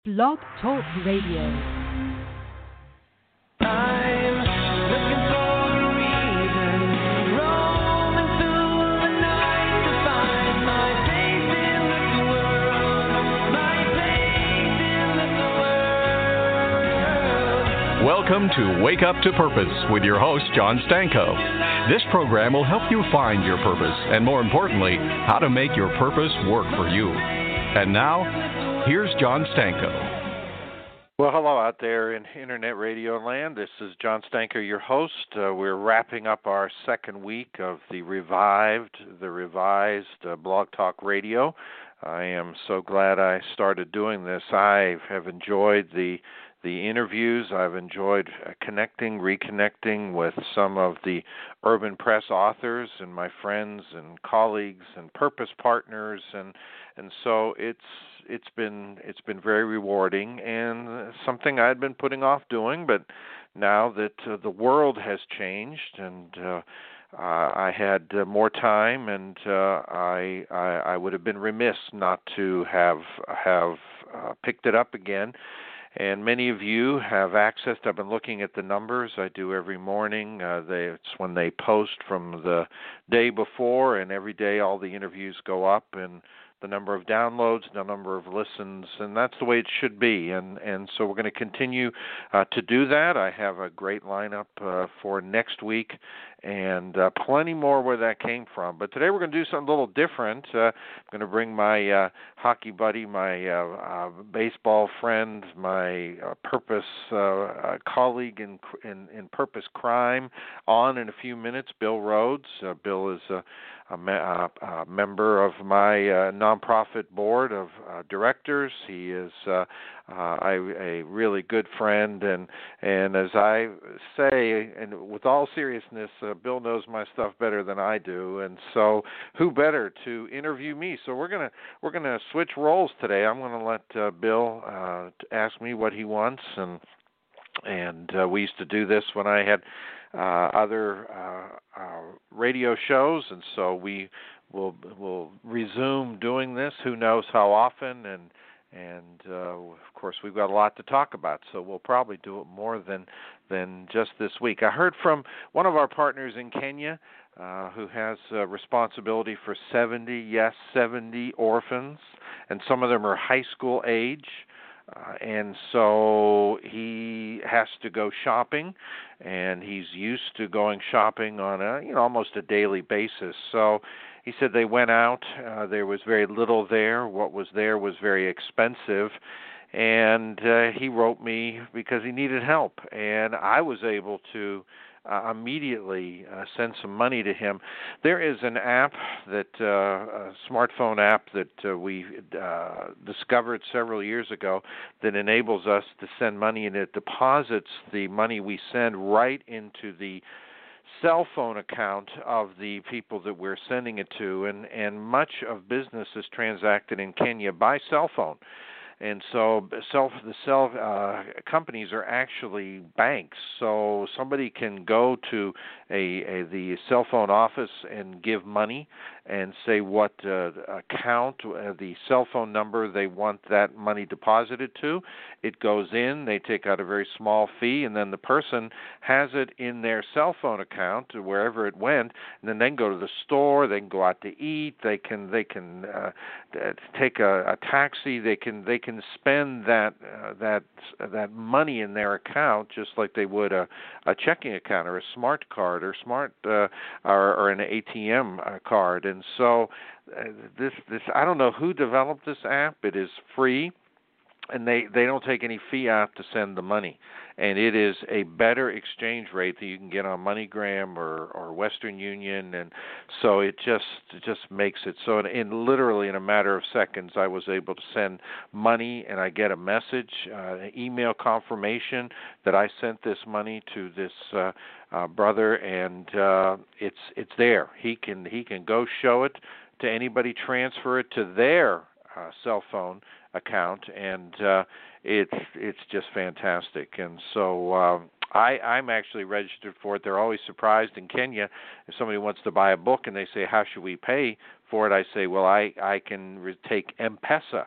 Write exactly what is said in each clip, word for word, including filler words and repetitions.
Blog Talk Radio. I'm looking for a reason, roaming through the night to find my place in this world, my place in this world. Welcome to Wake Up to Purpose with your host, John Stanko. This program will help you find your purpose and, more importantly, how to make your purpose work for you. And now, here's John Stanko. Well, hello out there in Internet Radio Land. This is John Stanko, your host. Uh, we're wrapping up our second week of the revived, the revised uh, Blog Talk Radio. I am so glad I started doing this. I have enjoyed the the interviews. I've enjoyed uh, connecting, reconnecting with some of the Urban Press authors and my friends and colleagues and purpose partners, and and so it's it's been it's been very rewarding and something I'd been putting off doing, but now that uh, the world has changed and uh, uh, I had uh, more time, and uh, I, I I would have been remiss not to have have uh, picked it up again. And many of you have accessed. I've been looking at the numbers. I do every morning. Uh, they, it's when they post from the day before, and every day all the interviews go up, and the number of downloads, the number of listens, and that's the way it should be. And and so we're going to continue uh, to do that. I have a great lineup uh, for next week, and uh, plenty more where that came from. But today we're going to do something a little different. Uh, I'm going to bring my uh, hockey buddy, my uh, uh, baseball friend, my uh, purpose uh, uh, colleague in, in in purpose crime on in a few minutes. Bill Rhodes. Uh, Bill is a A, me- uh, a member of my uh, nonprofit board of uh, directors. He is uh, uh, I, a really good friend, and and as I say, and with all seriousness, uh, Bill knows my stuff better than I do, and so who better to interview me? So we're gonna we're gonna switch roles today. I'm gonna let uh, Bill uh, ask me what he wants, and and uh, we used to do this when I had Uh, other uh, uh, radio shows, and so we will will resume doing this. Who knows how often? And and uh, of course, we've got a lot to talk about, so we'll probably do it more than than just this week. I heard from one of our partners in Kenya, uh, who has uh, responsibility for seventy, yes, seventy orphans, and some of them are high school age. Uh, and so he has to go shopping, and he's used to going shopping on a, you know, almost a daily basis. So he said they went out. Uh, there was very little there. What was there was very expensive. And uh, he wrote me because he needed help. And I was able to Uh, immediately uh, send some money to him. There is an app, that uh, a smartphone app that uh, we uh, discovered several years ago that enables us to send money, and it deposits the money we send right into the cell phone account of the people that we're sending it to, and, and much of business is transacted in Kenya by cell phone. And so self, the cell uh, companies are actually banks. So somebody can go to a, a the cell phone office and give money and say what uh, account, uh, the cell phone number they want that money deposited to. It goes in, they take out a very small fee, and then the person has it in their cell phone account wherever it went, and then they can go to the store, they can go out to eat, they can they can uh, take a, a taxi, they can they can spend that uh, that uh, that money in their account just like they would a, a checking account or a smart card or smart uh, or, or an A T M uh, card. And so uh, this this I don't know who developed this app. It is free, and they, they don't take any fee out to send the money. And it is a better exchange rate that you can get on MoneyGram or, or Western Union, and so it just it just makes it so. In, in literally in a matter of seconds, I was able to send money, and I get a message, uh, an email confirmation that I sent this money to this uh, uh, brother, and uh, it's it's there. He can he can go show it to anybody, transfer it to their uh, cell phone account, and uh, it's it's just fantastic. And so uh, I, I'm actually registered for it. They're always surprised in Kenya if somebody wants to buy a book and they say, how should we pay for it? I say, well, I, I can re- take M-Pesa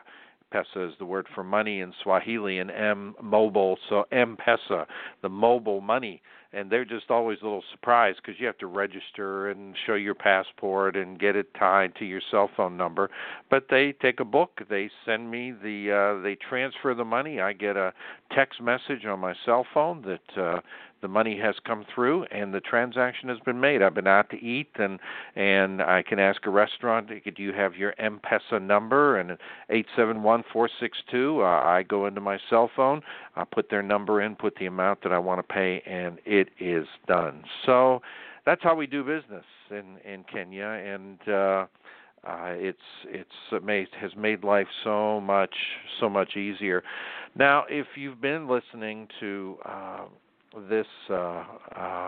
Pesa is the word for money in Swahili, and M, mobile, so M-Pesa, the mobile money. And they're just always a little surprised because you have to register and show your passport and get it tied to your cell phone number. But they take a book, they send me the, uh, they transfer the money. I get a text message on my cell phone that uh, the money has come through and the transaction has been made. I've been out to eat, and and I can ask a restaurant, do you have your M-Pesa number? And eight seven one, four six two, uh, I go into my cell phone, I put their number in, put the amount that I want to pay, and it is done. So that's how we do business in, in Kenya, and uh, uh, it's it's made, has made life so much so much easier. Now, if you've been listening to uh, this, uh, uh,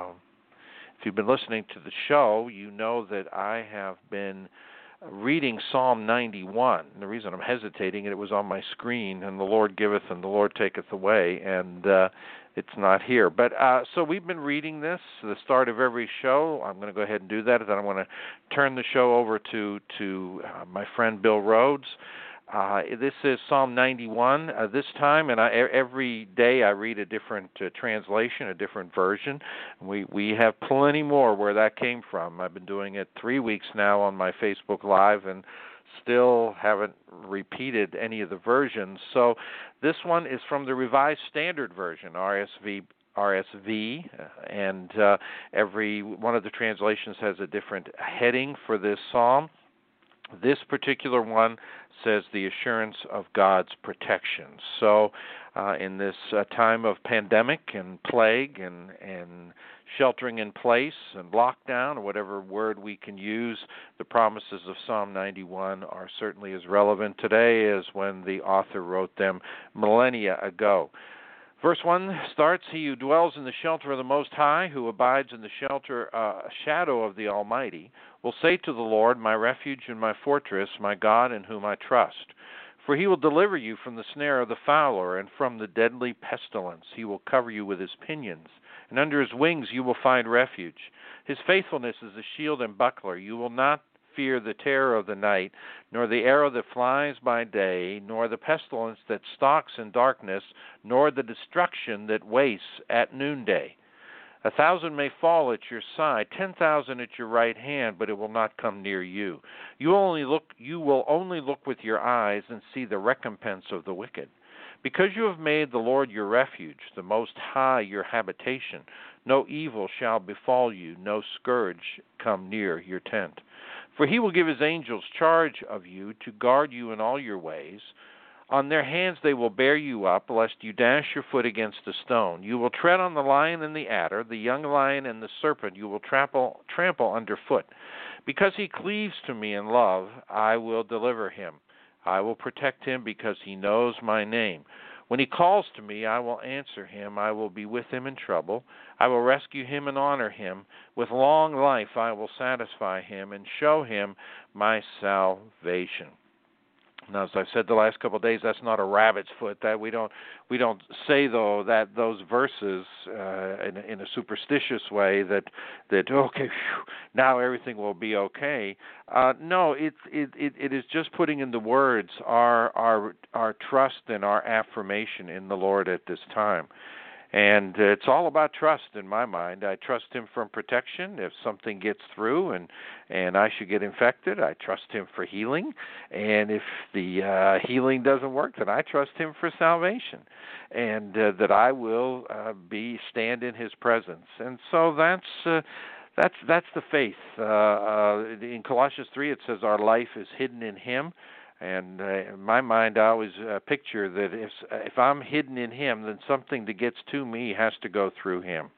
if you've been listening to the show, you know that I have been reading Psalm ninety-one. And the reason I'm hesitating, it was on my screen, and the Lord giveth and the Lord taketh away, and uh, it's not here. But uh, so we've been reading this at the start of every show. I'm going to go ahead and do that, and then I want to turn the show over to, to uh, my friend Bill Rhodes. Uh, this is Psalm ninety-one uh, this time, and I, every day I read a different uh, translation, a different version. We we have plenty more where that came from. I've been doing it three weeks now on my Facebook Live and still haven't repeated any of the versions. So this one is from the Revised Standard Version, R S V. R S V, and uh, every one of the translations has a different heading for this psalm. This particular one says the assurance of God's protection. So uh, in this uh, time of pandemic and plague and, and sheltering in place and lockdown, or whatever word we can use, the promises of Psalm ninety-one are certainly as relevant today as when the author wrote them millennia ago. Verse one starts, He who dwells in the shelter of the Most High, who abides in the shelter, uh, shadow of the Almighty, will say to the Lord, my refuge and my fortress, my God in whom I trust. For he will deliver you from the snare of the fowler and from the deadly pestilence. He will cover you with his pinions, and under his wings you will find refuge. His faithfulness is a shield and buckler. You will not fear the terror of the night, nor the arrow that flies by day, nor the pestilence that stalks in darkness, nor the destruction that wastes at noonday. A thousand may fall at your side, ten thousand at your right hand, but it will not come near you. You only look, you will only look with your eyes and see the recompense of the wicked. Because you have made the Lord your refuge, the Most High your habitation, no evil shall befall you, no scourge come near your tent. For he will give his angels charge of you to guard you in all your ways. On their hands they will bear you up, lest you dash your foot against a stone. You will tread on the lion and the adder, the young lion and the serpent you will trample, trample underfoot. Because he cleaves to me in love, I will deliver him. I will protect him because he knows my name. When he calls to me, I will answer him. I will be with him in trouble. I will rescue him and honor him. With long life I will satisfy him and show him my salvation. Now, as I've said the last couple of days, that's not a rabbit's foot. That we don't we don't say though that those verses uh, in, in a superstitious way that that okay, whew, now everything will be okay. Uh, no, it, it it it is just putting into words our our our trust and our affirmation in the Lord at this time. And it's all about trust in my mind. I trust him for protection. If something gets through and, and I should get infected, I trust him for healing. And if the uh, healing doesn't work, then I trust him for salvation. And uh, that I will uh, be stand in his presence. And so that's uh, that's that's the faith. Uh, uh, in Colossians three, it says our life is hidden in him. And uh, in my mind, I always uh, picture that if if I'm hidden in him, then something that gets to me has to go through him.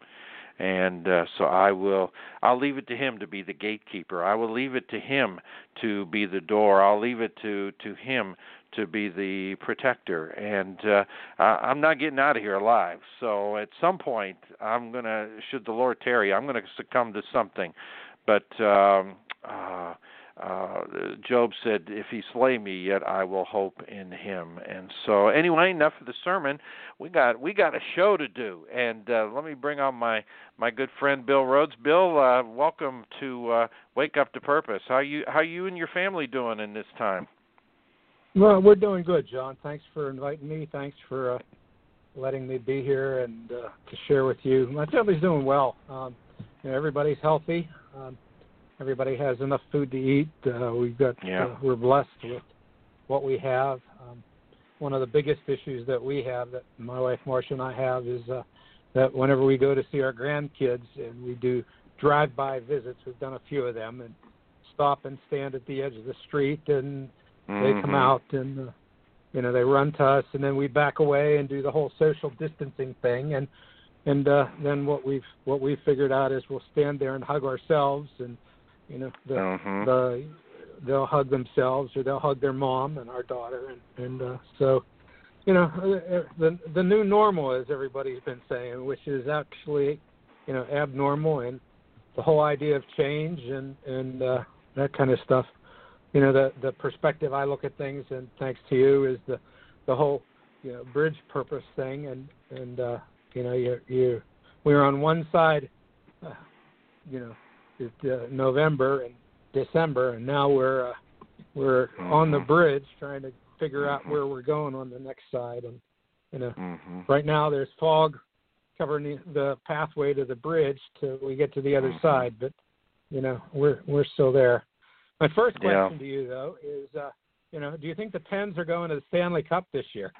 And uh, so I will, I'll leave it to him to be the gatekeeper. I will leave it to him to be the door. I'll leave it to, to him to be the protector. And uh, I'm not getting out of here alive. So at some point, I'm going to, should the Lord tarry, I'm going to succumb to something. But um, uh, Uh, Job said, if he slay me, yet I will hope in him. And so anyway, enough of the sermon. We got we got a show to do. And uh, let me bring on my, my good friend Bill Rhodes. Bill, uh, welcome to uh, Wake Up to Purpose. How you how you and your family doing in this time? Well, we're doing good, John. Thanks for inviting me. Thanks for uh, letting me be here and uh, to share with you. My family's doing well. Um, you know, everybody's healthy. Um, everybody has enough food to eat. Uh, we've got. Yeah. Uh, we're blessed with what we have. Um, one of the biggest issues that we have, that my wife Marcia and I have, is uh, that whenever we go to see our grandkids and we do drive-by visits, we've done a few of them, and stop and stand at the edge of the street, and they come out and, uh, you know, they run to us, and then we back away and do the whole social distancing thing. And and uh, then what we've what we've figured out is we'll stand there and hug ourselves, and you know, the, mm-hmm. the they'll hug themselves or they'll hug their mom and our daughter, and and uh, so, you know, the the new normal, as everybody's been saying, which is actually, you know, abnormal, and the whole idea of change and and uh, that kind of stuff. You know, the the perspective I look at things, and thanks to you, is the the whole, you know, bridge purpose thing, and and uh, you know, you you we're on one side, uh, you know, it's uh, November and December, and now we're uh, we're mm-hmm. on the bridge trying to figure mm-hmm. out where we're going on the next side, and you know, mm-hmm. right now there's fog covering the, the pathway to the bridge till we get to the other mm-hmm. side, but you know, we're we're still there. My first question yeah. to you, though, is, uh, you know, do you think the Pens are going to the Stanley Cup this year?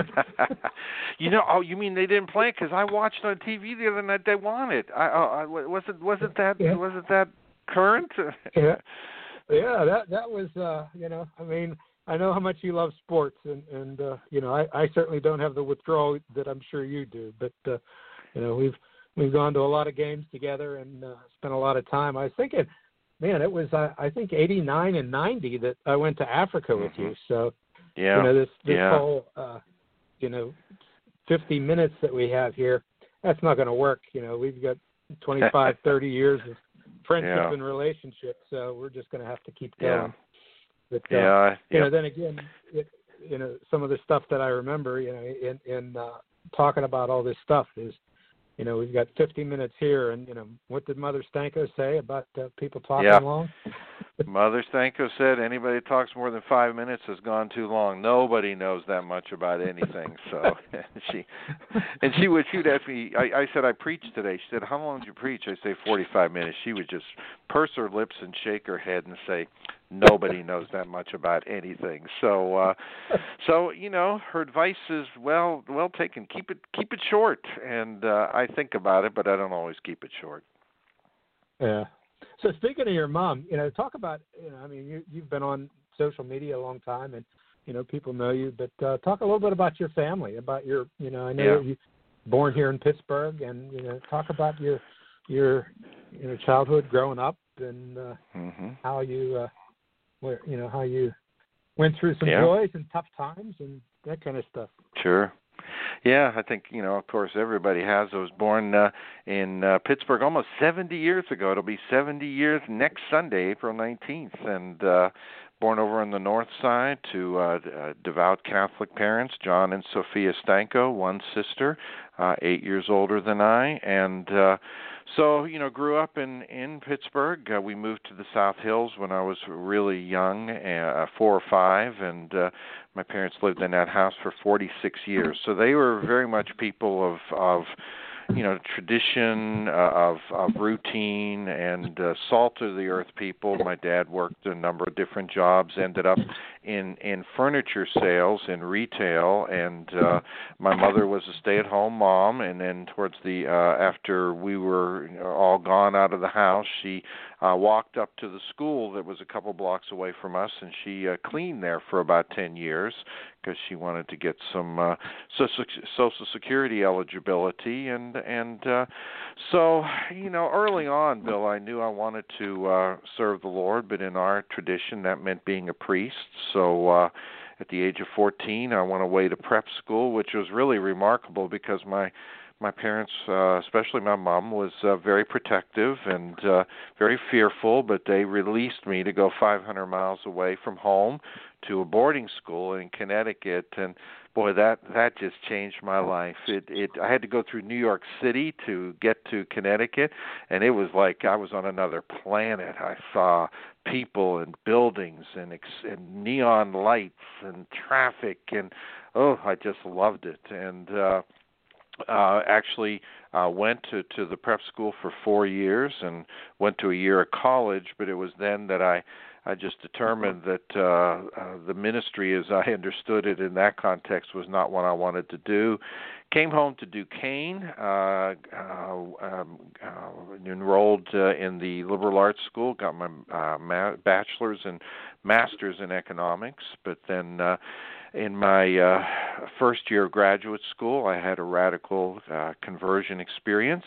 you know, oh, you mean they didn't play it? Because I watched on T V the other night they won it. I, I, was it wasn't that yeah. wasn't that current? yeah, yeah, that that was, uh, you know, I mean, I know how much you love sports, and and uh, you know, I, I certainly don't have the withdrawal that I'm sure you do, but uh, you know, we've we've gone to a lot of games together and uh, spent a lot of time. I was thinking. Man, it was, uh, I think, eighty-nine and ninety that I went to Africa with mm-hmm. you. So, yeah. you know, this, this yeah. whole, uh, you know, fifty minutes that we have here, that's not going to work. You know, we've got twenty-five, thirty years of friendship yeah. and relationship, so we're just going to have to keep going. Yeah. But, uh, yeah. you yep. know, then again, it, you know, some of the stuff that I remember, you know, in, in uh, talking about all this stuff is, you know, we've got fifty minutes here, and, you know, what did Mother Stanko say about uh, people talking yeah. long? Mother Stanko said anybody that talks more than five minutes has gone too long. Nobody knows that much about anything. So and she and she would she would ask me, I, I said, I preached today. She said, how long did you preach? I say forty-five minutes. She would just purse her lips and shake her head and say, nobody knows that much about anything. So uh, so, you know, her advice is well well taken. Keep it keep it short. And uh, I think about it, but I don't always keep it short. Yeah. So speaking of your mom, you know, talk about, you know, I mean, you, you've been on social media a long time, and, you know, people know you, but uh, talk a little bit about your family, about your, you know, I know yeah. you're born here in Pittsburgh, and, you know, talk about your, your, you know, childhood growing up, and uh, mm-hmm. how you, uh, where, you know, how you went through some yeah. joys and tough times and that kind of stuff. Sure. Yeah, I think, you know, of course, everybody has. I was born uh, in uh, Pittsburgh almost seventy years ago. It'll be seventy years next Sunday, April nineteenth, and uh, born over on the north side to uh, uh, devout Catholic parents, John and Sophia Stanko, one sister, uh, eight years older than I, and uh, so, you know, grew up in, in Pittsburgh. Uh, we moved to the South Hills when I was really young, uh, four or five, and uh, my parents lived in that house for forty-six years. So they were very much people of, of you know, tradition, uh, of, of routine, and uh, salt of the earth people. My dad worked a number of different jobs, ended up in, in furniture sales, in retail, and uh, my mother was a stay-at-home mom, and then towards the, uh, after we were all gone out of the house, she uh, walked up to the school that was a couple blocks away from us, and she uh, cleaned there for about ten years because she wanted to get some uh, social, social Security eligibility, and and uh, so, you know, early on, Bill, I knew I wanted to uh, serve the Lord, but in our tradition, that meant being a priest. So uh, at the age of fourteen, I went away to prep school, which was really remarkable because my my parents, uh, especially my mom, was uh, very protective and uh, very fearful, but they released me to go five hundred miles away from home to a boarding school in Connecticut, and boy, that that just changed my life. It it I had to go through New York City to get to Connecticut, and it was like I was on another planet. I saw people and buildings and, ex- and neon lights and traffic, and oh, I just loved it. And uh, uh, actually uh, went to, to the prep school for four years and went to a year of college, but it was then that I I just determined that uh, uh, the ministry, as I understood it in that context, was not what I wanted to do. Came home to Duquesne, uh, uh, um, uh, enrolled uh, in the liberal arts school, got my uh, ma- bachelor's and master's in economics, but then uh, in my uh, first year of graduate school, I had a radical uh, conversion experience,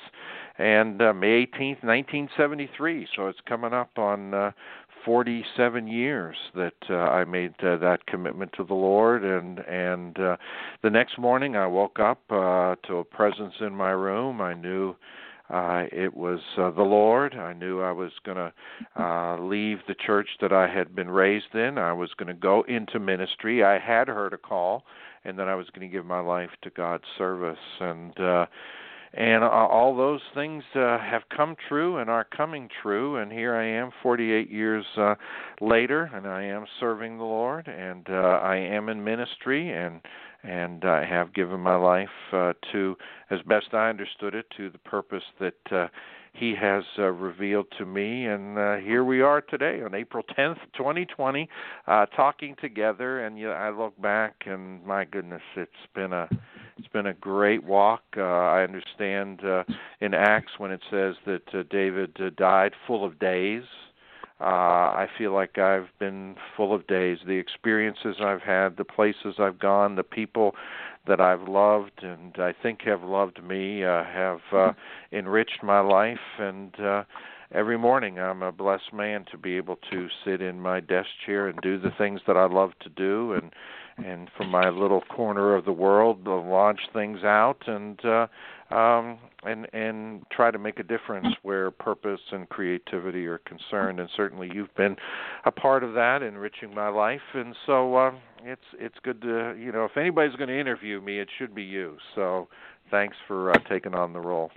and uh, May eighteenth, nineteen seventy-three, so it's coming up on uh, forty-seven years that uh, I made uh, that commitment to the Lord, and and uh, the next morning I woke up uh, to a presence in my room. I knew uh, it was uh, the Lord. I knew I was going to uh, leave the church that I had been raised in. I was going to go into ministry. I had heard a call, and then I was going to give my life to God's service, and uh, And uh, all those things uh, have come true and are coming true, and here I am forty-eight years uh, later, and I am serving the Lord, and uh, I am in ministry, and and I have given my life uh, to, as best I understood it, to the purpose that uh, He has uh, revealed to me, and uh, here we are today on April tenth, twenty twenty, uh, talking together, and you know, I look back, and my goodness, it's been a It's been a great walk. Uh, I understand uh, in Acts when it says that uh, David uh, died full of days. Uh, I feel like I've been full of days. The experiences I've had, the places I've gone, the people that I've loved and I think have loved me uh, have uh, enriched my life. And uh, every morning I'm a blessed man to be able to sit in my desk chair and do the things that I love to do, and and from my little corner of the world, to launch things out and uh, um, and and try to make a difference where purpose and creativity are concerned. And certainly, you've been a part of that, enriching my life. And so uh, it's it's good to, you know, if anybody's going to interview me, it should be you. So thanks for uh, taking on the role.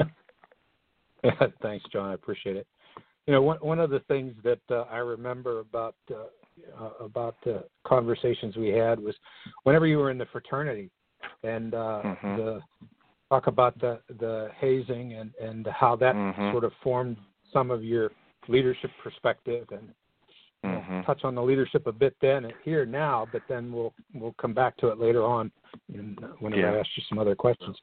Thanks, John. I appreciate it. You know, one one of the things that uh, I remember about uh, uh, about the conversations we had was whenever you were in the fraternity, and uh, mm-hmm. the talk about the the hazing and, and how that mm-hmm. sort of formed some of your leadership perspective, and you know, mm-hmm. touch on the leadership a bit then and here now, but then we'll we'll come back to it later on, and whenever yeah. I ask you some other questions.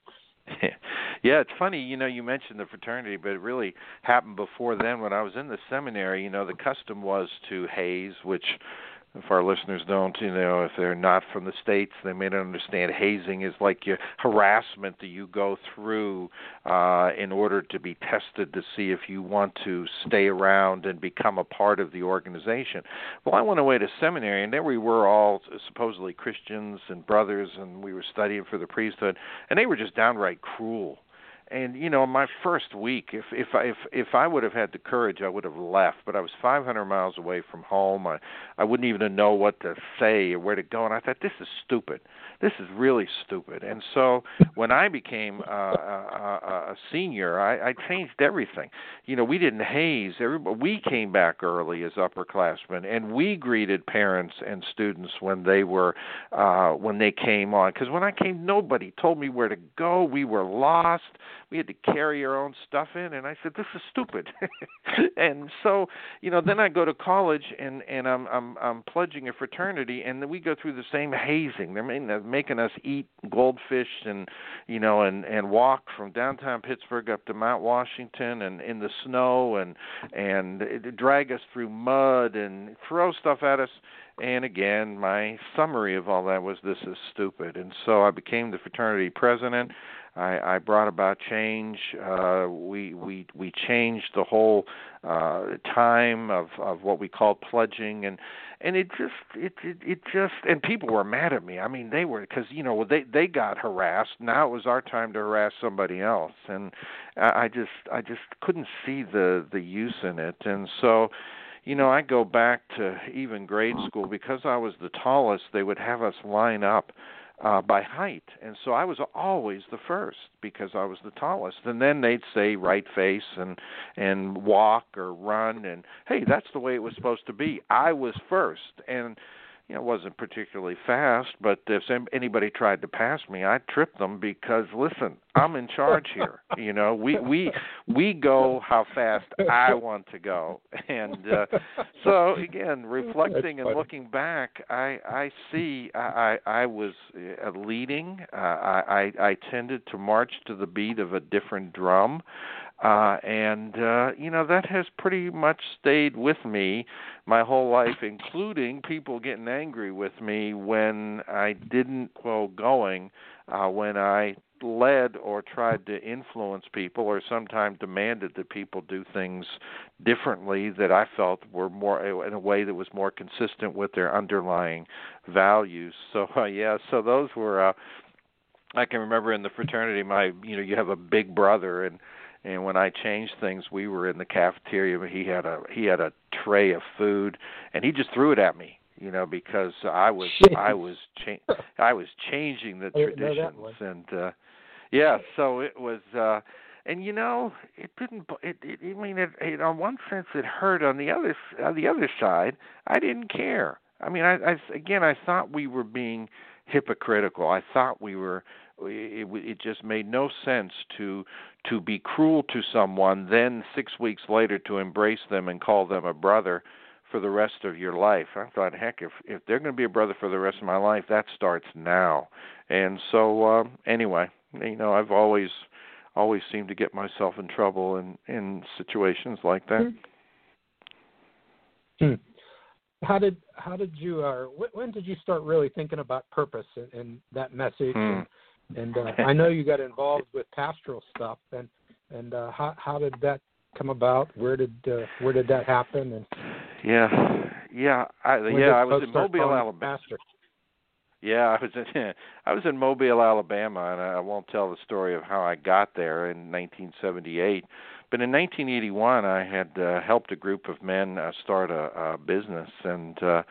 Yeah, it's funny, you know, you mentioned the fraternity, but it really happened before then. When I was in the seminary, you know, the custom was to haze, which, if our listeners don't, you know, if they're not from the States, they may not understand. Hazing is like your harassment that you go through uh, in order to be tested to see if you want to stay around and become a part of the organization. Well, I went away to seminary, and there we were all supposedly Christians and brothers, and we were studying for the priesthood, and they were just downright cruel. And you know, my first week, if if I if if I would have had the courage, I would have left. But I was five hundred miles away from home. I I wouldn't even know what to say or where to go. And I thought, this is stupid. This is really stupid. And so when I became uh, a, a senior, I, I changed everything. You know, we didn't haze. Everybody, we came back early as upperclassmen, and we greeted parents and students when they were uh, when they came on. Because when I came, nobody told me where to go. We were lost. We had to carry our own stuff in, and I said, "This is stupid." And so, you know, then I go to college, and, and I'm I'm I'm pledging a fraternity, and then we go through the same hazing. They're making, they're making us eat goldfish, and you know, and, and walk from downtown Pittsburgh up to Mount Washington, and in the snow, and and drag us through mud, and throw stuff at us. And again, my summary of all that was, this is stupid. And so I became the fraternity president. I, I brought about change. Uh, we we we changed the whole uh, time of, of what we call pledging, and and it just it, it it just and people were mad at me. I mean, they were, because you know they they got harassed. Now it was our time to harass somebody else, and I, I just I just couldn't see the the use in it, and so. You know, I go back to even grade school. Because I was the tallest, they would have us line up uh, by height. And so I was always the first because I was the tallest. And then they'd say right face and, and walk or run. And, hey, that's the way it was supposed to be. I was first. And you know, it wasn't particularly fast, but if anybody tried to pass me, I'd trip them because, listen, I'm in charge here. You know, we we we go how fast I want to go. And uh, so, again, reflecting and looking back, I, I see I, I was uh, leading. Uh, I, I tended to march to the beat of a different drum. Uh, and, uh, you know, that has pretty much stayed with me my whole life, including people getting angry with me when I didn't go going, uh, when I led or tried to influence people or sometimes demanded that people do things differently that I felt were more in a way that was more consistent with their underlying values. So, uh, yeah, so those were, uh, I can remember in the fraternity, my, you know, you have a big brother, and And when I changed things, we were in the cafeteria. He had a he had a tray of food, and he just threw it at me, you know, because I was Jeez. I was cha- I was changing the traditions, and uh, yeah, so it was, uh, and you know, it didn't. It, it I mean, it, it, on one sense, it hurt. On the other on the other side, I didn't care. I mean, I, I again, I thought we were being hypocritical. I thought we were. It, it just made no sense to to be cruel to someone, then six weeks later to embrace them and call them a brother for the rest of your life. I thought, heck, if if they're going to be a brother for the rest of my life, that starts now. And so, uh, anyway, you know, I've always always seemed to get myself in trouble in, in situations like that. Hmm. How did how did you uh, when did you start really thinking about purpose and, and that message? Hmm. And, And uh, I know you got involved with pastoral stuff, and and uh, how how did that come about? Where did uh, where did that happen? And yeah, yeah, I, yeah. I was in Mobile, Alabama. Pastor? Yeah, I was in I was in Mobile, Alabama, and I won't tell the story of how I got there in nineteen seventy-eight. But in nineteen eighty-one, I had uh, helped a group of men uh, start a, a business, and uh,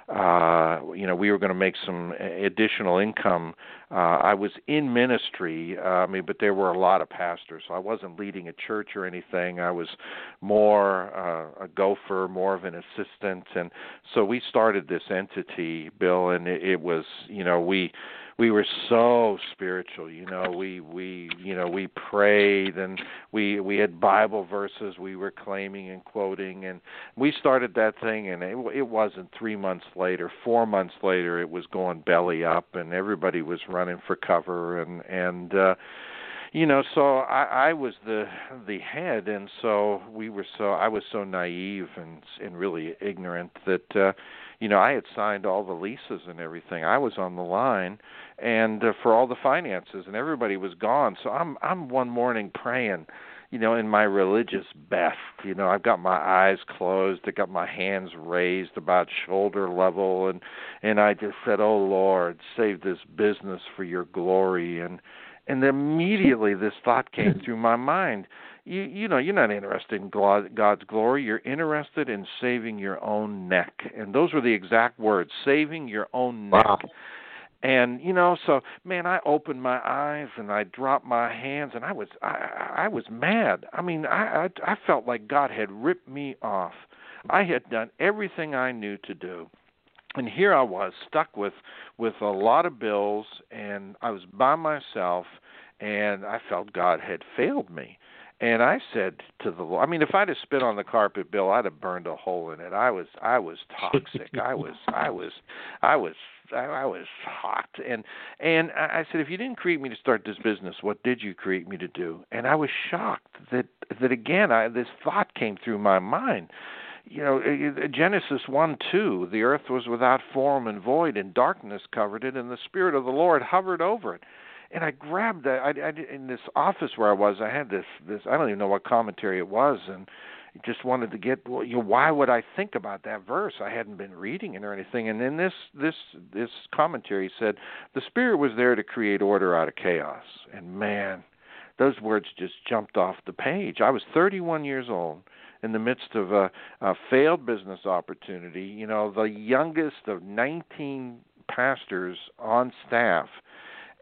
uh, you know, we were going to make some additional income. Uh, I was in ministry, uh, I mean, but there were a lot of pastors, so I wasn't leading a church or anything. I was more uh, a gopher, more of an assistant, and so we started this entity, Bill, and it, it was, you know, we. We were so spiritual, you know. We we you know we prayed, and we we had Bible verses we were claiming and quoting, and we started that thing. And it, it wasn't three months later, four months later, it was going belly up, and everybody was running for cover, and and uh, you know, so I, I was the the head, and so we were so I was so naive and and really ignorant that. Uh, You know, I had signed all the leases and everything. I was on the line, and uh, for all the finances, and everybody was gone. So I'm I'm one morning praying, you know, in my religious best. You know, I've got my eyes closed, I got my hands raised about shoulder level, and and I just said, "Oh Lord, save this business for your glory." And and immediately this thought came through my mind. You, you know, you're not interested in God's glory. You're interested in saving your own neck. And those were the exact words, saving your own neck. Wow. And, you know, so, man, I opened my eyes and I dropped my hands, and I was I, I was mad. I mean, I, I, I felt like God had ripped me off. I had done everything I knew to do. And here I was stuck with, with a lot of bills, and I was by myself, and I felt God had failed me. And I said to the Lord, I mean, if I'd have spit on the carpet, Bill, I'd have burned a hole in it. I was, I was toxic. I was, I was, I was, I was hot. And and I said, if you didn't create me to start this business, what did you create me to do? And I was shocked that that again, I, this thought came through my mind. You know, Genesis one two, the earth was without form and void, and darkness covered it, and the Spirit of the Lord hovered over it. And I grabbed that. I, I, in this office where I was, I had this, this. I don't even know what commentary it was, and just wanted to get. Well, you know, why would I think about that verse? I hadn't been reading it or anything. And then this, this, this commentary said the Spirit was there to create order out of chaos. And man, those words just jumped off the page. I was thirty-one years old, in the midst of a, a failed business opportunity. You know, the youngest of nineteen pastors on staff.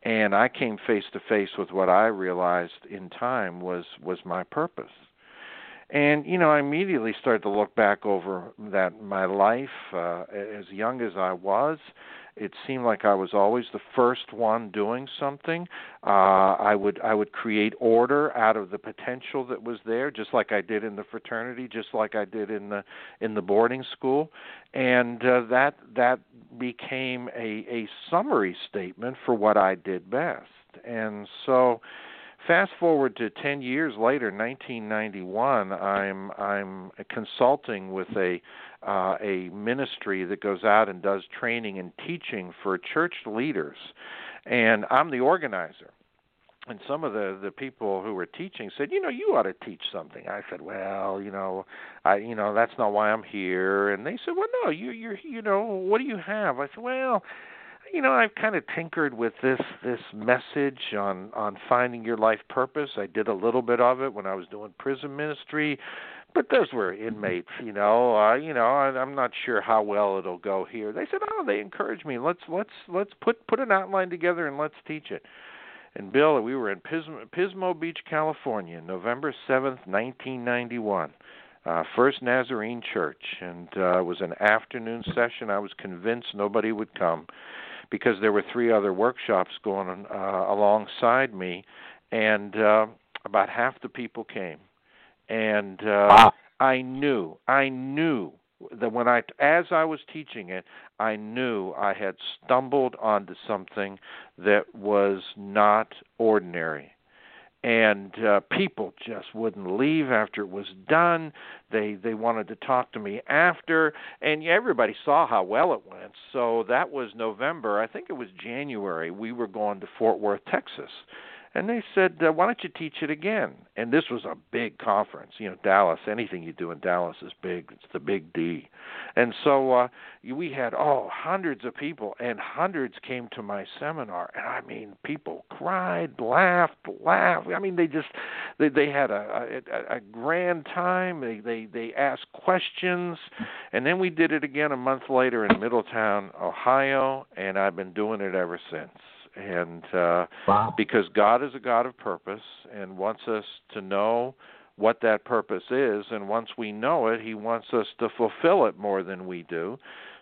And I came face to face with what I realized in time was was my purpose. And, you know, I immediately started to look back over that my life, uh, as young as I was. It seemed like I was always the first one doing something. Uh, I would I would create order out of the potential that was there, just like I did in the fraternity, just like I did in the in the boarding school, and uh, that that became a, a summary statement for what I did best. And so, fast forward to ten years later, nineteen ninety-one, I'm I'm consulting with a uh, a ministry that goes out and does training and teaching for church leaders, and I'm the organizer. And some of the, the people who were teaching said, you know, you ought to teach something. I said, well, you know, I you know that's not why I'm here. And they said, well, no, you you you know, what do you have? I said, well, you know, I've kind of tinkered with this this message on, on finding your life purpose. I did a little bit of it when I was doing prison ministry, but those were inmates, you know. Uh, you know, I, I'm not sure how well it'll go here. They said, oh, they encouraged me. Let's let's let's put put an outline together and let's teach it. And Bill, we were in Pismo, Pismo Beach, California, November seventh, nineteen ninety-one. Uh, First Nazarene Church, and uh, it was an afternoon session. I was convinced nobody would come, because there were three other workshops going on uh, alongside me, and uh, about half the people came. And uh, wow. I knew, I knew that when I, as I was teaching it, I knew I had stumbled onto something that was not ordinary. And uh, people just wouldn't leave after it was done. They they wanted to talk to me after, and everybody saw how well it went. So that was November. I think it was January. We were going to Fort Worth, Texas. And they said, uh, why don't you teach it again? And this was a big conference. You know, Dallas, anything you do in Dallas is big. It's the big D. And so uh, we had, oh, hundreds of people, and hundreds came to my seminar. And, I mean, people cried, laughed, laughed. I mean, they just, they, they had a, a, a grand time. They, they, they asked questions. And then we did it again a month later in Middletown, Ohio, and I've been doing it ever since. And uh, wow. Because God is a God of purpose and wants us to know what that purpose is, and once we know it, He wants us to fulfill it more than we do.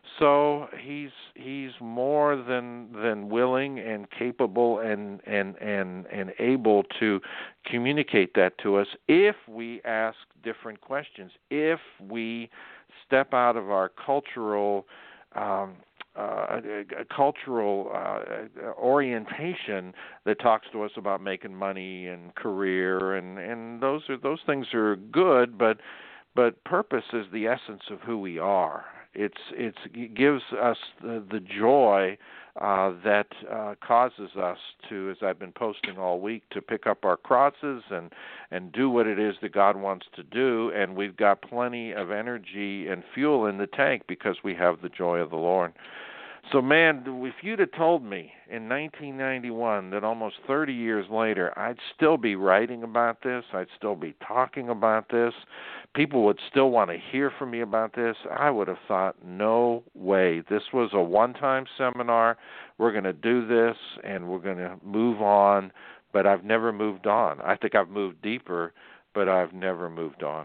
So He's He's more than than willing and capable and and and and able to communicate that to us if we ask different questions, if we step out of our cultural um, Uh, a, a cultural uh, orientation that talks to us about making money and career, and, and those are those things are good, but but purpose is the essence of who we are. It's it's it gives us the, the joy uh, that uh, causes us to, as I've been posting all week, to pick up our crosses and and do what it is that God wants to do, and we've got plenty of energy and fuel in the tank because we have the joy of the Lord. So, man, if you'd have told me in nineteen ninety-one that almost thirty years later I'd still be writing about this, I'd still be talking about this, people would still want to hear from me about this, I would have thought, no way. This was a one-time seminar. We're going to do this, and we're going to move on. But I've never moved on. I think I've moved deeper, but I've never moved on.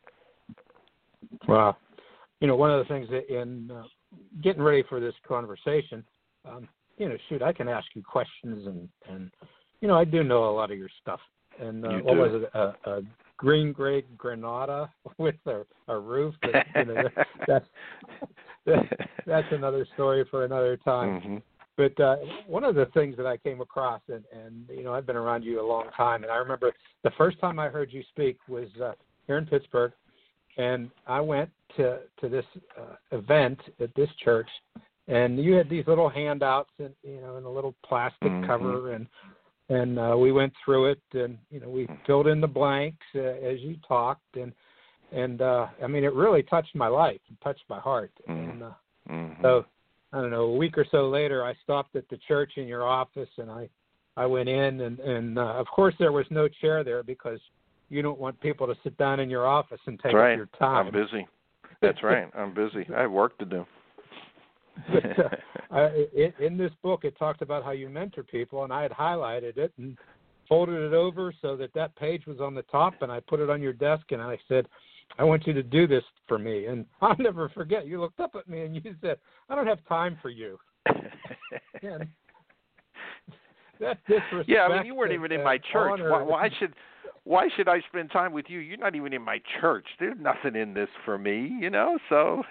Wow. You know, one of the things that in uh, getting ready for this conversation, um, you know, shoot, I can ask you questions, and, and you know, I do know a lot of your stuff. And uh, what was it, a, a green gray Granada with a, a roof? That, you know, that's, that, that's another story for another time. Mm-hmm. But uh, one of the things that I came across, and, and, you know, I've been around you a long time, and I remember the first time I heard you speak was uh, here in Pittsburgh, and I went to to this uh, event at this church, and you had these little handouts, and you know, in a little plastic mm-hmm. cover, and and uh, we went through it, and you know, we filled in the blanks uh, as you talked, and and uh, I mean, it really touched my life, it touched my heart, mm-hmm. and uh, mm-hmm. so I don't know, a week or so later, I stopped at the church in your office, and I I went in, and and uh, of course there was no chair there because you don't want people to sit down in your office and take That's right. up your time. I'm busy. That's right. I'm busy. I have work to do. but uh, I, in, in this book, it talked about how you mentor people, and I had highlighted it and folded it over so that that page was on the top, and I put it on your desk, and I said, I want you to do this for me. And I'll never forget, you looked up at me and you said, I don't have time for you. And that disrespect. Yeah, I mean, you weren't even in my church. Honor. Why, why should why should I spend time with you? You're not even in my church. There's nothing in this for me, you know, so.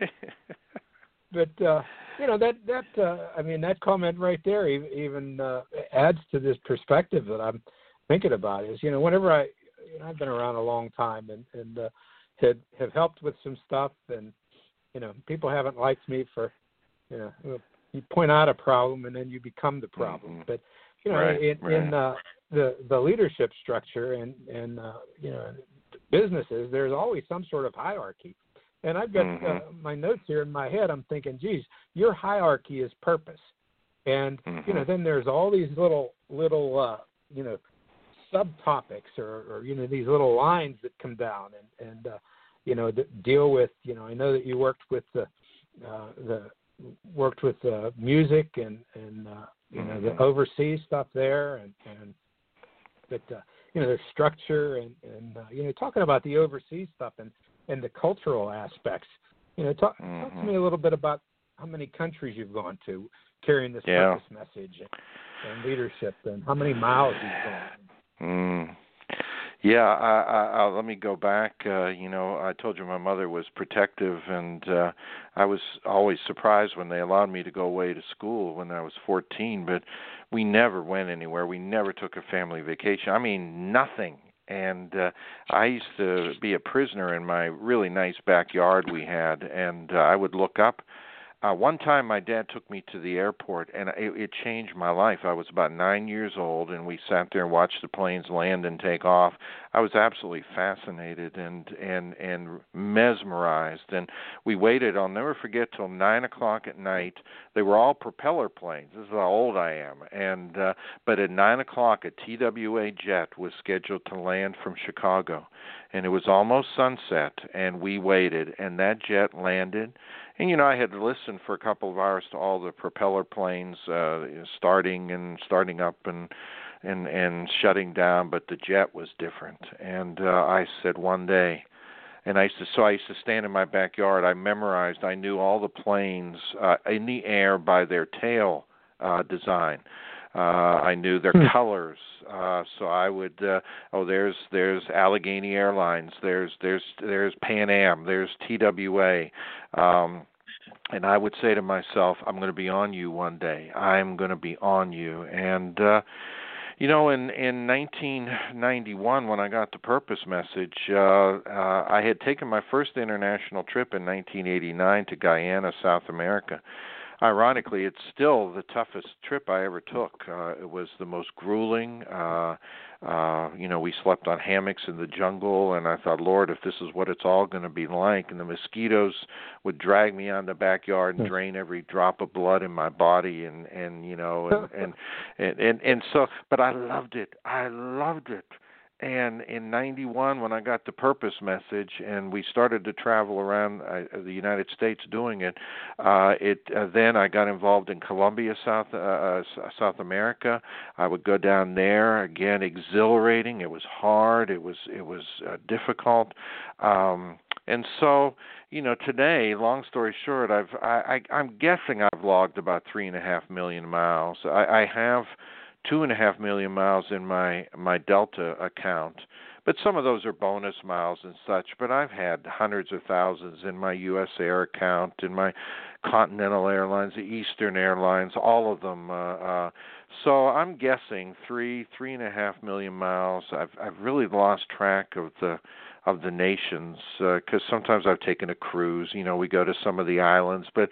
But, uh, you know, that, that uh, I mean, that comment right there even uh, adds to this perspective that I'm thinking about is, you know, whenever I, you know, I've been around a long time and, and uh, had, have helped with some stuff, and, you know, people haven't liked me for, you know, you point out a problem and then you become the problem. Mm-hmm. But, you know, right, in, right. in uh, the, the leadership structure and, and uh, you know, businesses, there's always some sort of hierarchy. And I've got mm-hmm. uh, my notes here in my head. I'm thinking, geez, your hierarchy is purpose. And, mm-hmm. you know, then there's all these little, little, uh, you know, subtopics or, or, you know, these little lines that come down and, and uh, you know, that deal with, you know, I know that you worked with the, uh, the, worked with uh, music and, and uh, you know, the overseas stuff there, and, and but, uh, you know, there's structure and, and uh, you know, talking about the overseas stuff and, and the cultural aspects. You know, talk, mm-hmm. talk to me a little bit about how many countries you've gone to carrying this yeah. purpose message and, and leadership, and how many miles you've gone. Mm. Yeah, I, I, I, let me go back. Uh, you know, I told you my mother was protective, and uh, I was always surprised when they allowed me to go away to school when I was fourteen, but we never went anywhere. We never took a family vacation. I mean, nothing. And uh, I used to be a prisoner in my really nice backyard we had, and uh, I would look up. Uh, one time my dad took me to the airport, and it, it changed my life. I was about nine years old, and we sat there and watched the planes land and take off. I was absolutely fascinated and, and, and mesmerized. And we waited, I'll never forget, till nine o'clock at night. They were all propeller planes. This is how old I am. And uh, but at nine o'clock, a T W A jet was scheduled to land from Chicago. And it was almost sunset, and we waited, and that jet landed. And, you know, I had listened for a couple of hours to all the propeller planes uh, starting and starting up and, and, and shutting down, but the jet was different. And uh, I said one day, and I used to, so I used to stand in my backyard. I memorized, I knew all the planes uh, in the air by their tail uh, design. Uh, I knew their hmm. colors, uh, so I would. Uh, oh, there's there's Allegheny Airlines. There's there's there's Pan Am. There's T W A, um, and I would say to myself, I'm going to be on you one day. I'm going to be on you. And uh, you know, in in nineteen ninety-one, when I got the Purpose Message, uh, uh, I had taken my first international trip in nineteen eighty-nine to Guyana, South America. Ironically, it's still the toughest trip I ever took. Uh, it was the most grueling. Uh, uh, you know, we slept on hammocks in the jungle, and I thought, Lord, if this is what it's all going to be like. And the mosquitoes would drag me on the backyard and drain every drop of blood in my body, and, and you know, and, and, and, and, and so, but I loved it. I loved it. And in ninety-one, when I got the Purpose Message and we started to travel around uh, the United States doing it, uh, it uh, then I got involved in Colombia, South uh, South America. I would go down there, again, exhilarating. It was hard. It was it was uh, difficult. Um, and so, you know, today, long story short, I've I, I, I'm guessing I've logged about three and a half million miles. I, I have two and a half million miles in my my Delta account, but some of those are bonus miles and such. But I've had hundreds of thousands in my U S Air account, in my Continental Airlines, the Eastern Airlines, all of them. Uh, uh, so I'm guessing three three and a half million miles. I've I've really lost track of the of the nations, because uh, sometimes I've taken a cruise. You know, we go to some of the islands, but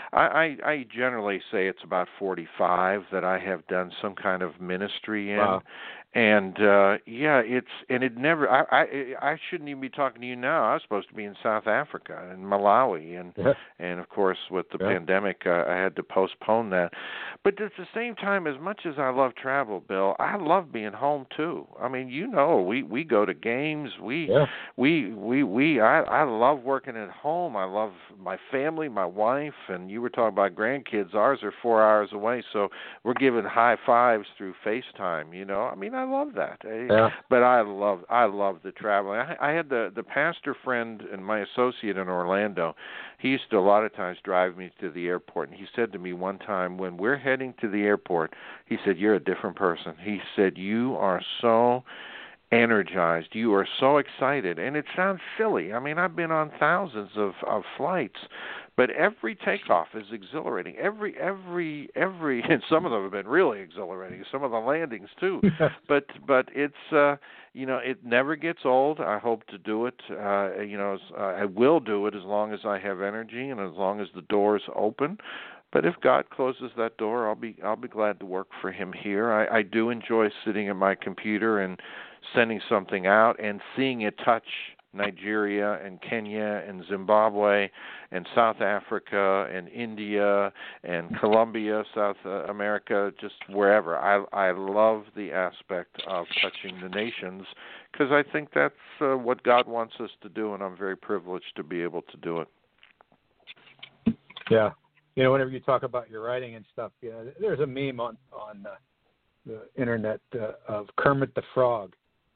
I, I, I generally say it's about forty-five that I have done some kind of ministry in. Wow. And uh yeah, it's and it never. I, I I shouldn't even be talking to you now. I was supposed to be in South Africa and Malawi, and yeah. and of course with the yeah. pandemic, uh, I had to postpone that. But at the same time, as much as I love travel, Bill, I love being home too. I mean, you know, we we go to games. We yeah. we we we. I I love working at home. I love my family, my wife, and you were talking about grandkids. Ours are four hours away, so we're giving high fives through FaceTime. You know, I mean, I love that. Yeah. But I love I love the traveling. I, I had the the pastor friend and my associate in Orlando. He used to a lot of times drive me to the airport, and he said to me one time, when we're heading to the airport, he said, "You're a different person." He said, "You are so energized. You are so excited." And it sounds silly. I mean, I've been on thousands of, of flights, but every takeoff is exhilarating. Every, every, every, and some of them have been really exhilarating. Some of the landings too. but, but it's, uh, you know, it never gets old. I hope to do it. Uh, you know, uh, I will do it as long as I have energy and as long as the doors open. But if God closes that door, I'll be I'll be glad to work for Him here. I, I do enjoy sitting at my computer and sending something out and seeing it touch Nigeria and Kenya and Zimbabwe and South Africa and India and Colombia, South America, just wherever. I I love the aspect of touching the nations because I think that's uh, what God wants us to do, and I'm very privileged to be able to do it. Yeah. You know, whenever you talk about your writing and stuff, you know, there's a meme on on uh, the internet uh, of Kermit the Frog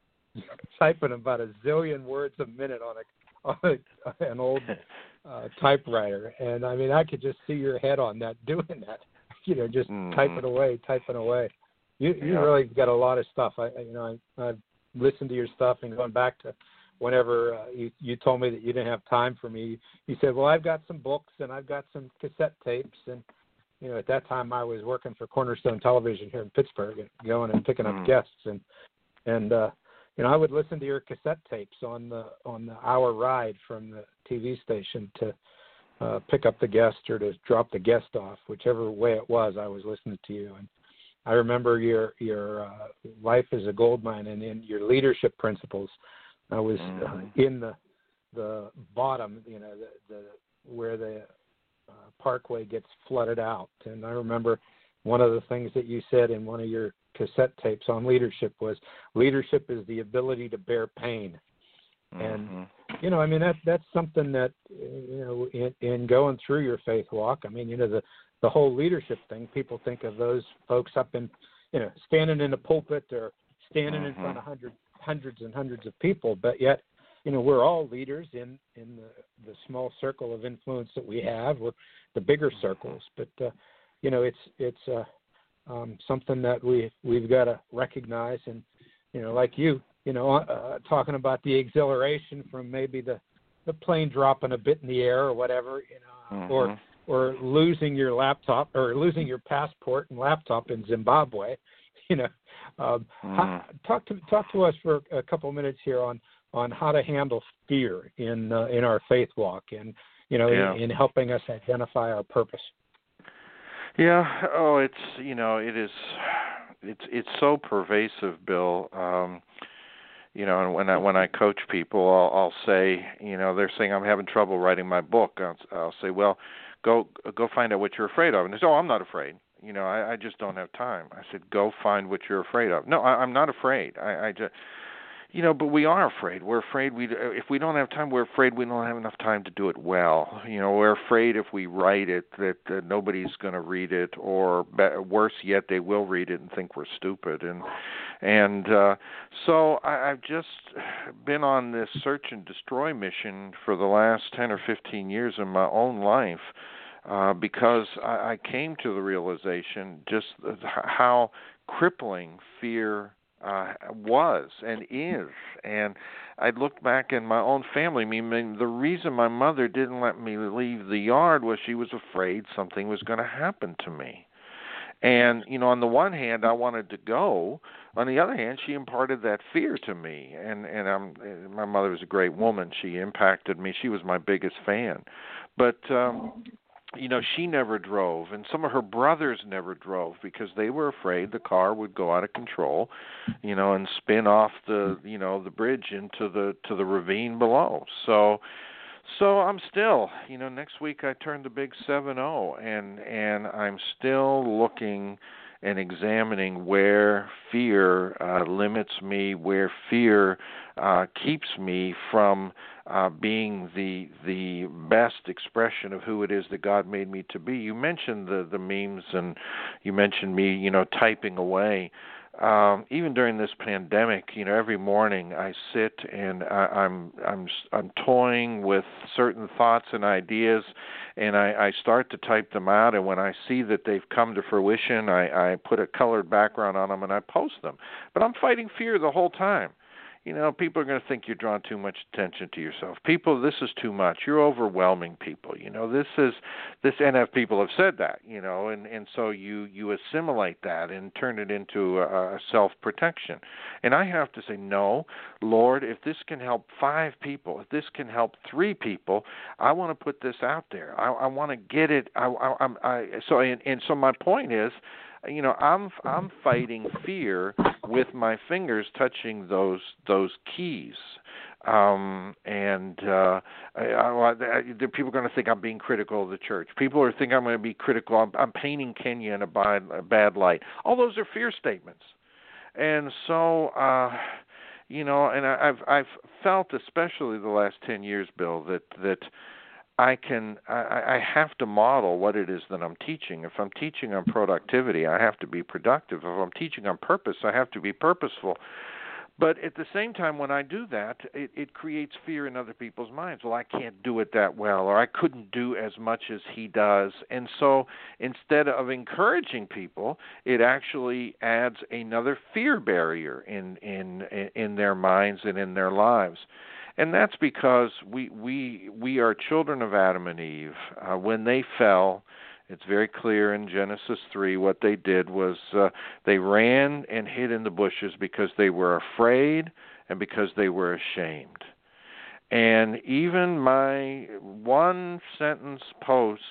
typing about a zillion words a minute on a, on a an old uh, typewriter, and I mean, I could just see your head on that doing that. You know, just mm-hmm. typing away, typing away. You you yeah. really got a lot of stuff. I you know I I've listened to your stuff and going back to whenever uh, you, you told me that you didn't have time for me, you said, well, I've got some books and I've got some cassette tapes. And, you know, at that time I was working for Cornerstone Television here in Pittsburgh and going and picking up mm. guests. And, and uh, you know, I would listen to your cassette tapes on the on the hour ride from the T V station to uh, pick up the guest or to drop the guest off, whichever way it was, I was listening to you. And I remember your, your uh, life is a gold mine and in your leadership principles. I was uh, in the the bottom, you know, the, the where the uh, parkway gets flooded out. And I remember one of the things that you said in one of your cassette tapes on leadership was, leadership is the ability to bear pain. Mm-hmm. And, you know, I mean, that that's something that, you know, in, in going through your faith walk, I mean, you know, the, the whole leadership thing, people think of those folks up in, you know, standing in the pulpit or standing mm-hmm. in front of hundreds hundreds and hundreds of people, but yet, you know, we're all leaders in, in the, the small circle of influence that we have, or the bigger circles. But, uh, you know, it's it's uh, um, something that we, we've got to recognize. And, you know, like you, you know, uh, talking about the exhilaration from maybe the, the plane dropping a bit in the air or whatever, you know, mm-hmm. or or losing your laptop or losing your passport and laptop in Zimbabwe, you know. Um, mm. how, talk to talk to us for a couple of minutes here on, on how to handle fear in uh, in our faith walk, and you know, yeah. in, in helping us identify our purpose. Yeah. Oh, it's you know, it is. It's it's so pervasive, Bill. Um, you know, and when I when I coach people, I'll, I'll say, you know, they're saying I'm having trouble writing my book. I'll, I'll say, well, go go find out what you're afraid of, and they say, oh, I'm not afraid. You know, I, I just don't have time. I said, go find what you're afraid of. No, I, I'm not afraid. I, I just, you know, but we are afraid. We're afraid we, if we don't have time, we're afraid we don't have enough time to do it well. You know, we're afraid if we write it that uh, nobody's going to read it, or be- worse yet, they will read it and think we're stupid. And and uh, so I, I've just been on this search and destroy mission for the last ten or fifteen years in my own life. Uh, because I, I came to the realization just how crippling fear uh, was and is. And I looked back in my own family. I mean, the reason my mother didn't let me leave the yard was she was afraid something was going to happen to me. And, you know, on the one hand, I wanted to go. On the other hand, she imparted that fear to me. And, and I'm, my mother was a great woman. She impacted me. She was my biggest fan. But... Um, you know, she never drove, and some of her brothers never drove because they were afraid the car would go out of control, you know, and spin off the, you know, the bridge into the to the ravine below. So, so I'm still, you know, next week I turn the big seven zero, and and I'm still looking and examining where fear uh, limits me, where fear uh, keeps me from uh, being the the best expression of who it is that God made me to be. You mentioned the, the memes, and you mentioned me, you know, typing away. Um, even during this pandemic, you know, every morning I sit and I, I'm I'm I'm toying with certain thoughts and ideas, and I, I start to type them out. And when I see that they've come to fruition, I, I put a colored background on them and I post them. But I'm fighting fear the whole time. You know, people are going to think you're drawing too much attention to yourself. People, this is too much. You're overwhelming people. You know, this is this, and if people have said that, you know, and, and so you, you assimilate that and turn it into a, a self-protection. And I have to say, no, Lord, if this can help five people, if this can help three people, I want to put this out there. I, I want to get it. I, I, I'm, I, so, and, and so my point is, you know, I'm I'm fighting fear with my fingers touching those those keys, um, and uh, I, I, I, people are going to think I'm being critical of the church. People are thinking I'm going to be critical. I'm, I'm painting Kenya in a bad, a bad light. All those are fear statements, and so uh, you know, and I, I've I've felt, especially the last ten years, Bill, that that. I can I, I have to model what it is that I'm teaching. If I'm teaching on productivity, I have to be productive. If I'm teaching on purpose, I have to be purposeful. But at the same time, when I do that, it, it creates fear in other people's minds. Well, I can't do it that well, or I couldn't do as much as he does. And so instead of encouraging people, it actually adds another fear barrier in in in their minds and in their lives. And that's because we we we are children of Adam and Eve. Uh, when they fell, it's very clear in Genesis three what they did was uh, they ran and hid in the bushes because they were afraid and because they were ashamed. And even my one-sentence posts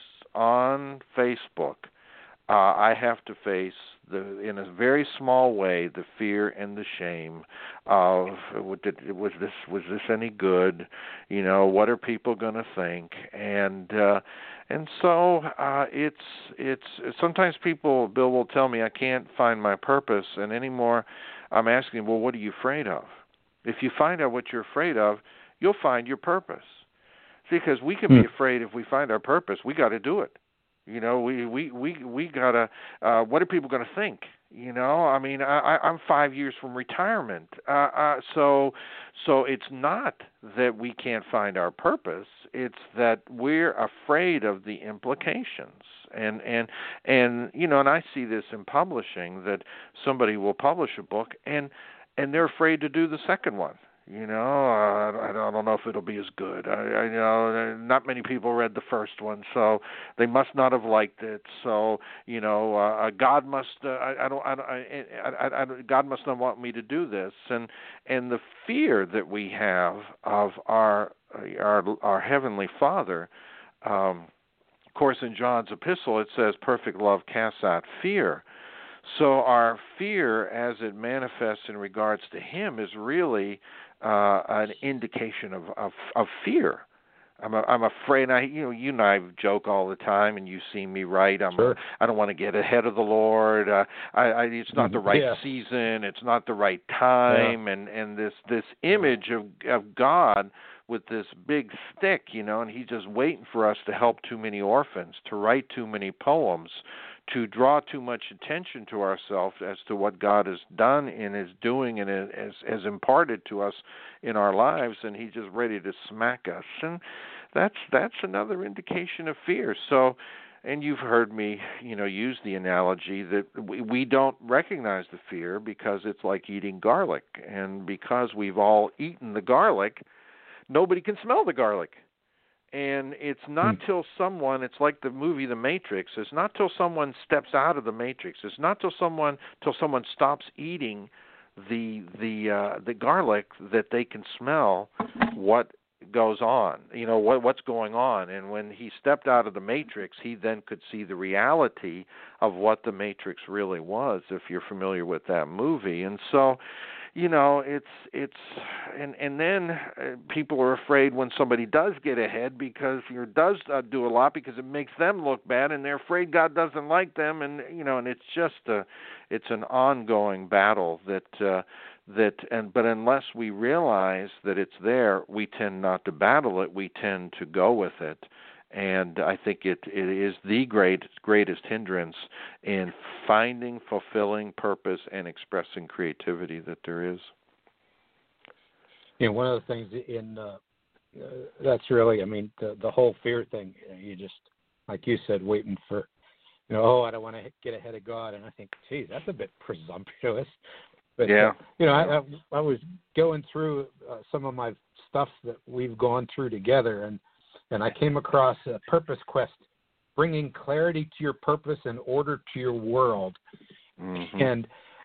on Facebook, uh, I have to face, the, in a very small way, the fear and the shame of was this was this any good? You know, what are people going to think? And uh, and so uh, it's it's sometimes people, Bill, will tell me I can't find my purpose, and anymore I'm asking, well, what are you afraid of? If you find out what you're afraid of, you'll find your purpose. Because we can be afraid if we find our purpose, we got to do it. You know, we we we we gotta. Uh, what are people going to think? You know, I mean, I, I'm five years from retirement, uh, uh, so so it's not that we can't find our purpose. It's that we're afraid of the implications, and and and you know, and I see this in publishing, that somebody will publish a book and and they're afraid to do the second one. You know, uh, I don't know if it'll be as good. I, I you know not many people read the first one, so they must not have liked it. So you know, uh, God must. Uh, I, I don't. I, I, I, I, God must not want me to do this. And and the fear that we have of our our our heavenly Father. Um, of course, in John's epistle, it says, "Perfect love casts out fear." So our fear, as it manifests in regards to Him, is really uh, an indication of, of, of fear. I'm a, I'm afraid. I you know you and I joke all the time, and you see me write. I'm sure. a, I don't want to get ahead of the Lord. Uh, I, I it's not the right yeah. season. It's not the right time. Yeah. And, and this this image of of God with this big stick, you know, and He's just waiting for us to help too many orphans, to write too many poems, to draw too much attention to ourselves as to what God has done and is doing and has, has imparted to us in our lives, and He's just ready to smack us. And that's that's another indication of fear. So, and you've heard me, you know, use the analogy that we, we don't recognize the fear because it's like eating garlic, and because we've all eaten the garlic, nobody can smell the garlic. And it's not hmm. till someone, it's like the movie The Matrix, it's not till someone steps out of the Matrix, it's not till someone till someone stops eating the the uh, the garlic that they can smell what goes on. You know, what what's going on. And when he stepped out of the Matrix, he then could see the reality of what the Matrix really was, if you're familiar with that movie. And so, you know, it's it's and and then uh, people are afraid when somebody does get ahead because or does uh, do a lot because it makes them look bad, and they're afraid God doesn't like them, and you know, and it's just a it's an ongoing battle that uh, that and but unless we realize that it's there, we tend not to battle it. We tend to go with it. And I think it, it is the great, greatest hindrance in finding fulfilling purpose and expressing creativity that there is. You know, one of the things in uh, uh, that's really, I mean, the the whole fear thing. You know, you just, like you said, waiting for, you know, oh, I don't want to get ahead of God, and I think, geez, that's a bit presumptuous. But yeah, uh, you know, I, I I was going through uh, some of my stuff that we've gone through together, and. And I came across a Purpose Quest, bringing clarity to your purpose and order to your world. Mm-hmm. And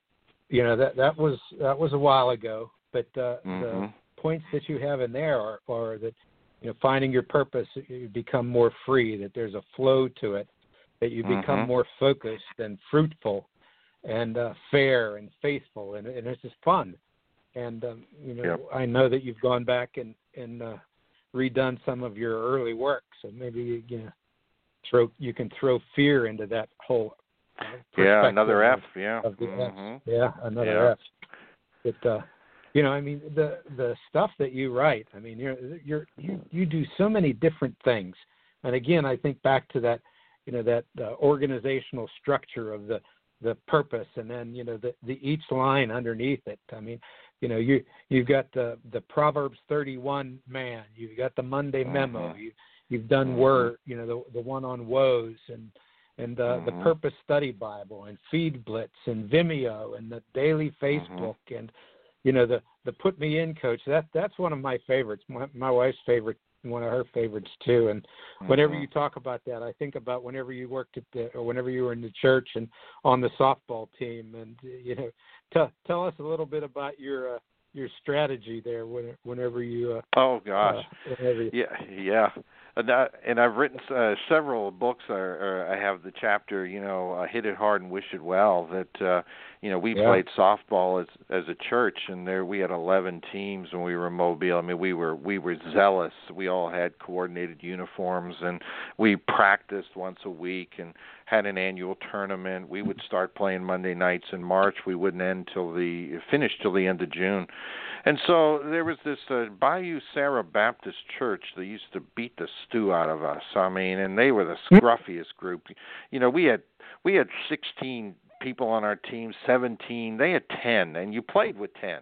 you know that that was that was a while ago. But uh, mm-hmm. the points that you have in there are, are that you know finding your purpose, you become more free. That there's a flow to it. That you become mm-hmm. more focused and fruitful, and uh, fair and faithful, and, and it's just fun. And um, you know, yep. I know that you've gone back and and uh, redone some of your early work, so maybe you know, throw you can throw fear into that whole. Uh, yeah, another of, F. Yeah, of the mm-hmm. F. Yeah, another yeah. F. But uh, you know, I mean, the the stuff that you write. I mean, you're you're you you do so many different things, and again, I think back to that, you know, that uh, organizational structure of the the purpose, and then you know the the each line underneath it. I mean. You know, you you've got the the Proverbs thirty-one man. You've got the Monday Memo. Mm-hmm. You you've done mm-hmm. Word. You know, the the one on woes and and uh, mm-hmm. the Purpose Study Bible and Feed Blitz and Vimeo and the Daily Facebook mm-hmm. and you know the the Put Me In Coach. That that's one of my favorites. My my wife's favorite. One of her favorites too. And whenever mm-hmm. you talk about that, I think about whenever you worked at the, or whenever you were in the church and on the softball team. And you know, tell tell us a little bit about your uh, your strategy there. When, whenever you. Uh, oh gosh. Uh, whenever you, yeah, yeah. And, I, and I've written uh, several books. Or, or I have the chapter, you know, uh, "Hit It Hard and Wish It Well." That uh, you know, we yeah. played softball as as a church, and there we had eleven teams, and we were in Mobile. I mean, we were we were zealous. We all had coordinated uniforms, and we practiced once a week, and had an annual tournament. We would start playing Monday nights in March. We wouldn't end till the finish till the end of June. And so there was this uh, Bayou Sarah Baptist Church that used to beat the stew out of us. I mean, and they were the scruffiest group. You know, we had we had sixteen people on our team, seventeen. They had ten, and you played with ten.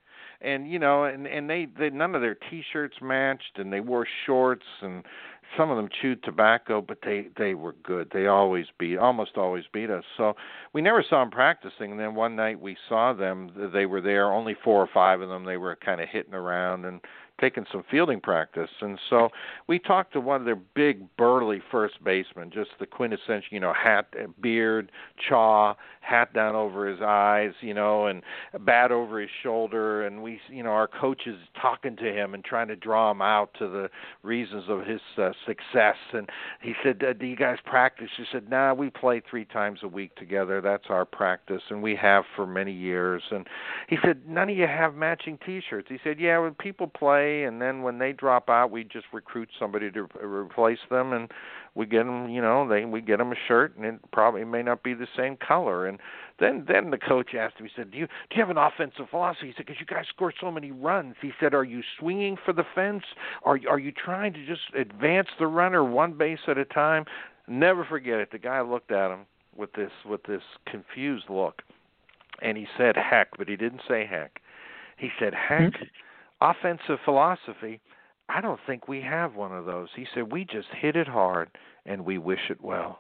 And you know, and and they, they none of their T-shirts matched, and they wore shorts, and some of them chewed tobacco, but they they were good. They always beat, almost always beat us. So we never saw them practicing. And then one night we saw them. They were there, only four or five of them. They were kind of hitting around and taking some fielding practice. And so we talked to one of their big, burly first basemen, just the quintessential, you know, hat, beard, chaw, hat down over his eyes, you know, and a bat over his shoulder. And we, you know, our coaches talking to him and trying to draw him out to the reasons of his uh, success. And he said, do you guys practice? He said, nah, we play three times a week together. That's our practice, and we have for many years. And he said, none of you have matching T-shirts. He said, yeah, when people play, and then when they drop out, we just recruit somebody to replace them, and we get them, you know, they we get them a shirt, and it probably may not be the same color. And then then the coach asked him, he said, do you do you have an offensive philosophy? He said, because you guys score so many runs. He said, are you swinging for the fence? Are are you trying to just advance the runner one base at a time? Never forget it. The guy looked at him with this with this confused look, and he said, heck, but he didn't say heck. He said, heck. Mm-hmm. Offensive philosophy, I don't think we have one of those. He said, we just hit it hard and we wish it well.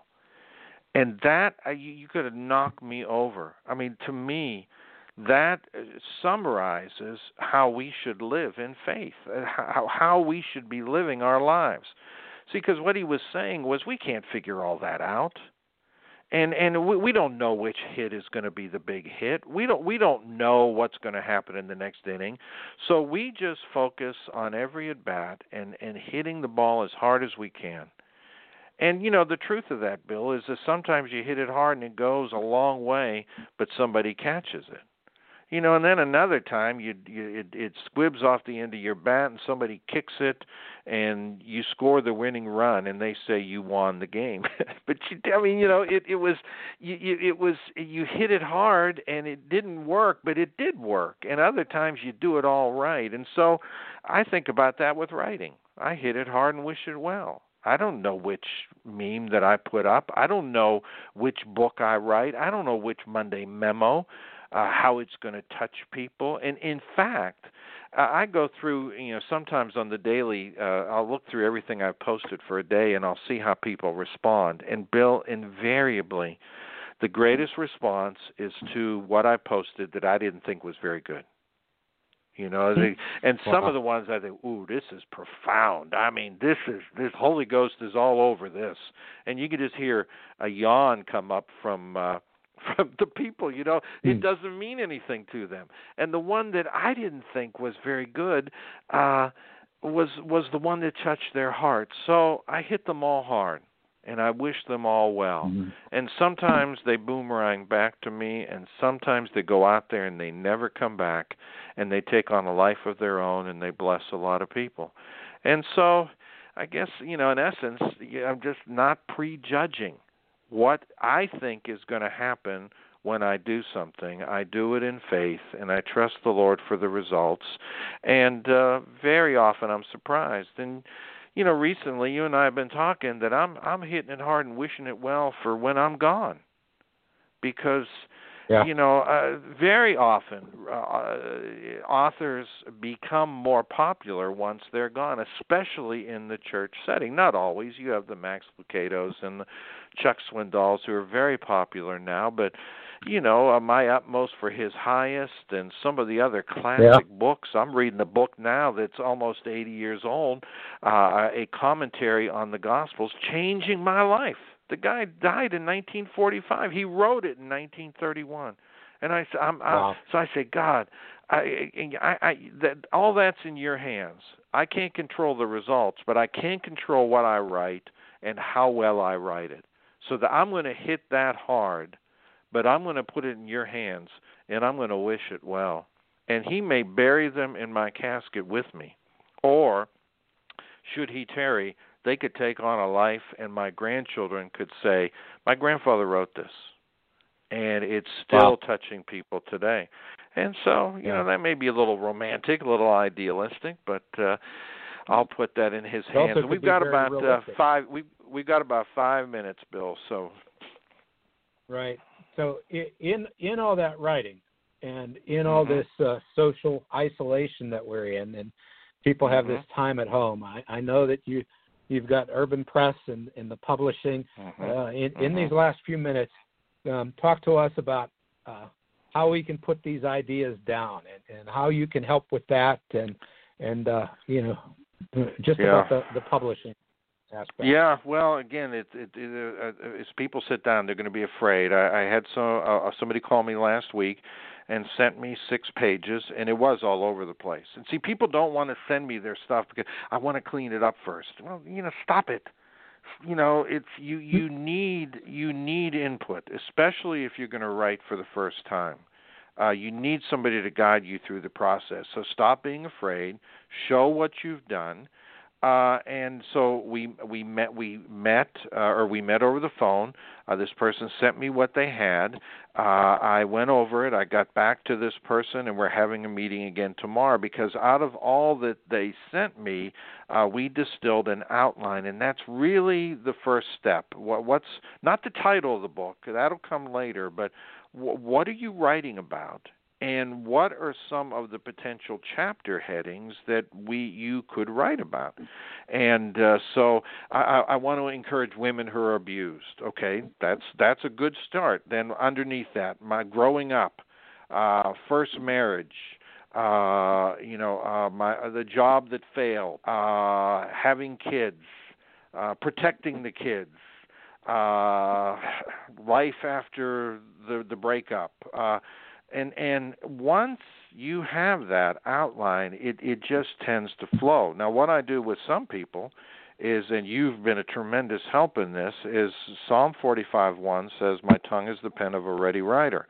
And that, uh, you, you could have knocked me over. I mean, to me, that summarizes how we should live in faith, how, how we should be living our lives. See, because what he was saying was we can't figure all that out. And and we, we don't know which hit is going to be the big hit. We don't we don't know what's going to happen in the next inning. So we just focus on every at bat and, and hitting the ball as hard as we can. And you know, the truth of that, Bill, is that sometimes you hit it hard and it goes a long way, but somebody catches it. You know, and then another time you, you it, it squibs off the end of your bat and somebody kicks it and you score the winning run and they say you won the game. But you, I mean, you know, it it was you, you it was you hit it hard and it didn't work, but it did work. And other times you do it all right. And so I think about that with writing. I hit it hard and wish it well. I don't know which meme that I put up. I don't know which book I write. I don't know which Monday memo. Uh, how it's going to touch people. And in fact, uh, I go through, you know, sometimes on the daily, uh, I'll look through everything I've posted for a day and I'll see how people respond. And Bill, invariably, the greatest response is to what I posted that I didn't think was very good. You know, they, and some wow. of the ones I think, ooh, this is profound. I mean, this is, this Holy Ghost is all over this. And you can just hear a yawn come up from, uh, from the people, you know, it mm. doesn't mean anything to them. And the one that I didn't think was very good uh, was was the one that touched their hearts. So I hit them all hard, and I wish them all well. Mm-hmm. And sometimes they boomerang back to me, and sometimes they go out there and they never come back, and they take on a life of their own, and they bless a lot of people. And so I guess, you know, in essence, I'm just not prejudging what I think is going to happen when I do something. I do it in faith, and I trust the Lord for the results. And uh, very often I'm surprised. And, you know, recently you and I have been talking that I'm I'm hitting it hard and wishing it well for when I'm gone. Because, yeah. you know, uh, very often uh, authors become more popular once they're gone, especially in the church setting. Not always. You have the Max Lucados and the Chuck Swindoll's who are very popular now, but, you know, uh, My Utmost for His Highest and some of the other classic yeah. books. I'm reading a book now that's almost eighty years old, uh, a commentary on the Gospels, changing my life. The guy died in nineteen forty-five. He wrote it in nineteen thirty-one. And I, I'm, wow. I, so I say, God, I, I, I, that, all that's in your hands. I can't control the results, but I can control what I write and how well I write it. So that I'm going to hit that hard, but I'm going to put it in your hands, and I'm going to wish it well. And He may bury them in my casket with me. Or, should He tarry, they could take on a life, and my grandchildren could say, my grandfather wrote this. And it's still wow. touching people today. And so, you yeah. know, that may be a little romantic, a little idealistic, but uh, I'll put that in His hands. And we've got about uh, five. We we've got about five minutes, Bill. So, right. So in in all that writing, and in all mm-hmm. this uh, social isolation that we're in, and people have mm-hmm. this time at home. I, I know that you you've got Urban Press and, and the publishing. Mm-hmm. Uh, in, mm-hmm. in these last few minutes, um, talk to us about uh, how we can put these ideas down, and, and how you can help with that, and and uh, you know. Just yeah. about the, the publishing aspect. Yeah, well, again, it, it, it, uh, as people sit down, they're going to be afraid. I, I had some uh, somebody call me last week and sent me six pages, and it was all over the place. And see, people don't want to send me their stuff because I want to clean it up first. Well, you know, stop it. You know, it's you. You need you need input, especially if you're going to write for the first time. Uh, you need somebody to guide you through the process. So stop being afraid. Show what you've done. Uh, and so we we met we met uh, or we met over the phone. Uh, this person sent me what they had. Uh, I went over it. I got back to this person, and we're having a meeting again tomorrow because out of all that they sent me, uh, we distilled an outline, and that's really the first step. What, what's not the title of the book? That'll come later, but what are you writing about, and what are some of the potential chapter headings that we you could write about? And uh, so I, I want to encourage women who are abused. Okay, that's that's a good start. Then underneath that, my growing up, uh, first marriage, uh, you know, uh, my the job that failed, uh, having kids, uh, protecting the kids. uh, life after the the breakup, uh, and and once you have that outline, it it just tends to flow. Now, what I do with some people is, and you've been a tremendous help in this, is Psalm forty-five one says, "My tongue is the pen of a ready writer."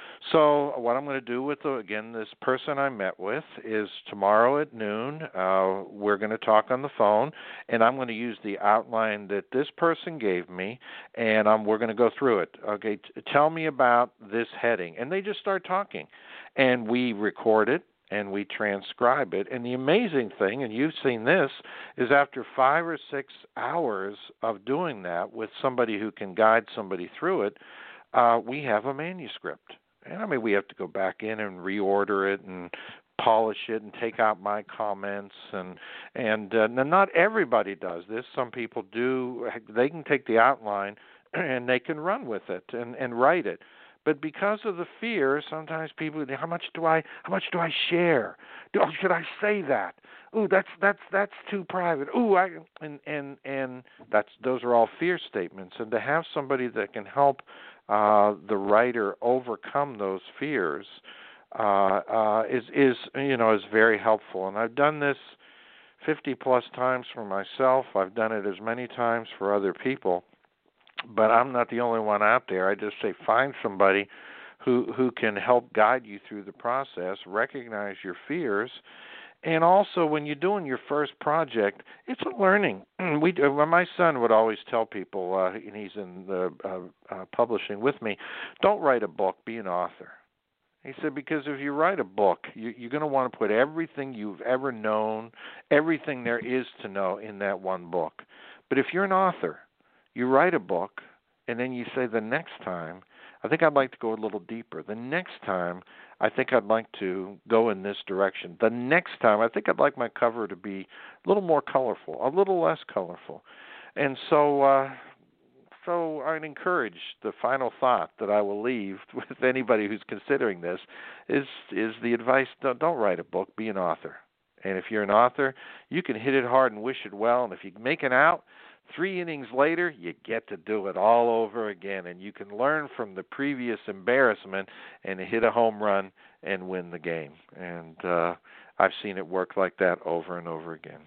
So what I'm going to do with, the, again, this person I met with is tomorrow at noon, uh, we're going to talk on the phone, and I'm going to use the outline that this person gave me, and um, we're going to go through it. Okay, t- tell me about this heading. And they just start talking, and we record it, and we transcribe it. And the amazing thing, and you've seen this, is after five or six hours of doing that with somebody who can guide somebody through it, uh, we have a manuscript. And I mean, we have to go back in and reorder it and polish it and take out my comments. And and uh, not everybody does this. Some people do. They can take the outline and they can run with it and, and write it. But because of the fear, sometimes people, how much do I, how much do I share? Do, should I say that? Ooh, that's that's that's too private. Ooh, I and and and that's those are all fear statements. And to have somebody that can help uh, the writer overcome those fears uh, uh, is is you know is very helpful. And I've done this fifty plus times for myself. I've done it as many times for other people. But I'm not the only one out there. I just say find somebody who who can help guide you through the process, recognize your fears, and also when you're doing your first project, it's a learning. We my son would always tell people, uh, and he's in the uh, uh, publishing with me, don't write a book, be an author. He said, because if you write a book, you, you're going to want to put everything you've ever known, everything there is to know in that one book. But if you're an author, you write a book, and then you say the next time, I think I'd like to go a little deeper. The next time, I think I'd like to go in this direction. The next time, I think I'd like my cover to be a little more colorful, a little less colorful. And so uh, so I'd encourage the final thought that I will leave with anybody who's considering this is, is the advice, don't, don't write a book, be an author. And if you're an author, you can hit it hard and wish it well, and if you make it out, three innings later, you get to do it all over again, and you can learn from the previous embarrassment and hit a home run and win the game. And uh, I've seen it work like that over and over again.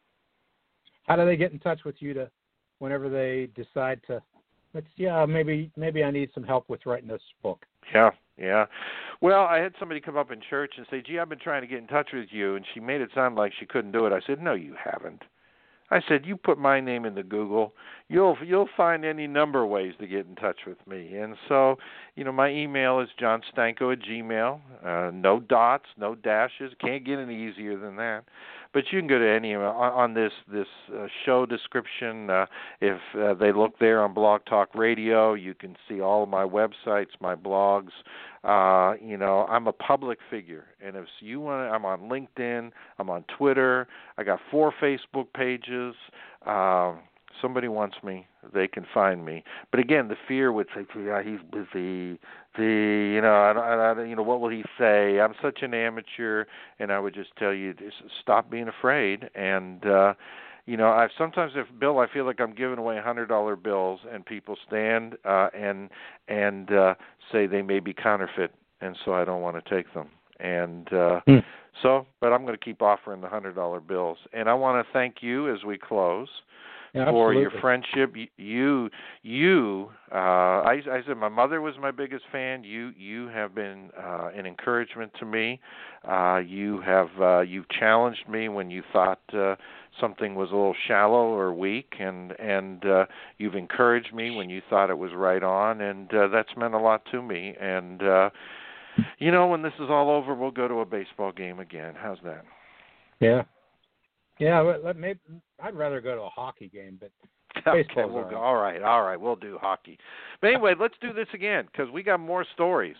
How do they get in touch with you to, whenever they decide to, let's yeah, maybe maybe I need some help with writing this book? Yeah, yeah. Well, I had somebody come up in church and say, gee, I've been trying to get in touch with you, and she made it sound like she couldn't do it. I said, no, you haven't. I said, you put my name into Google, you'll you'll find any number of ways to get in touch with me. And so, you know, my email is johnstanko at gmail. Uh, no dots, no dashes. Can't get any easier than that. But you can go to any on, on this this uh, show description. Uh, if uh, they look there on Blog Talk Radio, you can see all of my websites, my blogs. Uh, you know, I'm a public figure, and if you want, I'm on LinkedIn, I'm on Twitter. I got four Facebook pages. Uh, somebody wants me, they can find me. But again, the fear would say, "Yeah, he's busy. The you know, I, I, I, you know, what will he say? I'm such an amateur." And I would just tell you, just stop being afraid. And uh, you know, I sometimes, if Bill, I feel like I'm giving away hundred dollar bills, and people stand uh, and and uh, say they may be counterfeit, and so I don't want to take them. And uh, hmm. so, but I'm going to keep offering the hundred dollar bills. And I want to thank you as we close. Yeah, for your friendship. You, you. Uh, I, I said my mother was my biggest fan. You, you have been uh, an encouragement to me. Uh, you have, uh, you've challenged me when you thought uh, something was a little shallow or weak, and and uh, you've encouraged me when you thought it was right on, and uh, that's meant a lot to me. And uh, you know, when this is all over, we'll go to a baseball game again. How's that? Yeah. Yeah, let, maybe, I'd rather go to a hockey game, but baseball's okay, we'll all right. Go, all right, all right, we'll do hockey. But anyway, let's do this again because we got more stories.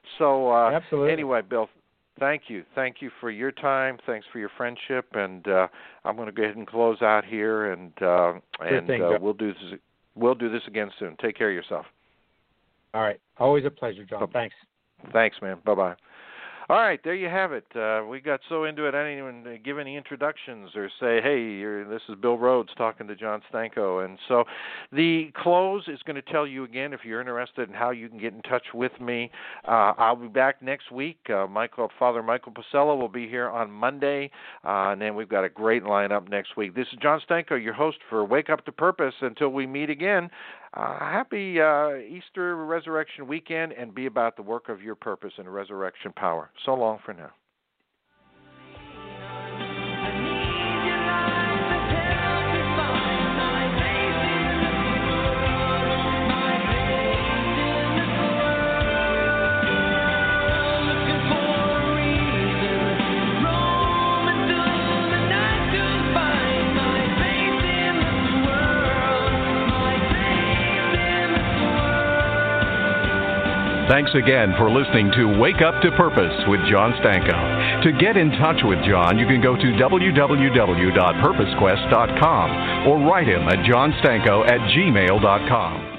So uh, Absolutely. Anyway, Bill, thank you. Thank you for your time. Thanks for your friendship. And uh, I'm going to go ahead and close out here, and uh, and thing, uh, we'll do this. We'll do this again soon. Take care of yourself. All right. Always a pleasure, John. Thanks. Thanks, man. Bye-bye. All right, there you have it. Uh, we got so into it, I didn't even give any introductions or say, hey, you're, this is Bill Rhodes talking to John Stanko. And so the close is going to tell you again, if you're interested in how you can get in touch with me. Uh, I'll be back next week. Uh, Michael, Father Michael Pacella will be here on Monday, uh, and then we've got a great lineup next week. This is John Stanko, your host for Wake Up to Purpose. Until we meet again, uh, happy uh, Easter Resurrection Weekend, and be about the work of your purpose and resurrection power. So long for now. Thanks again for listening to Wake Up to Purpose with John Stanko. To get in touch with John, you can go to w w w dot purpose quest dot com or write him at johnstanko at gmail dot com.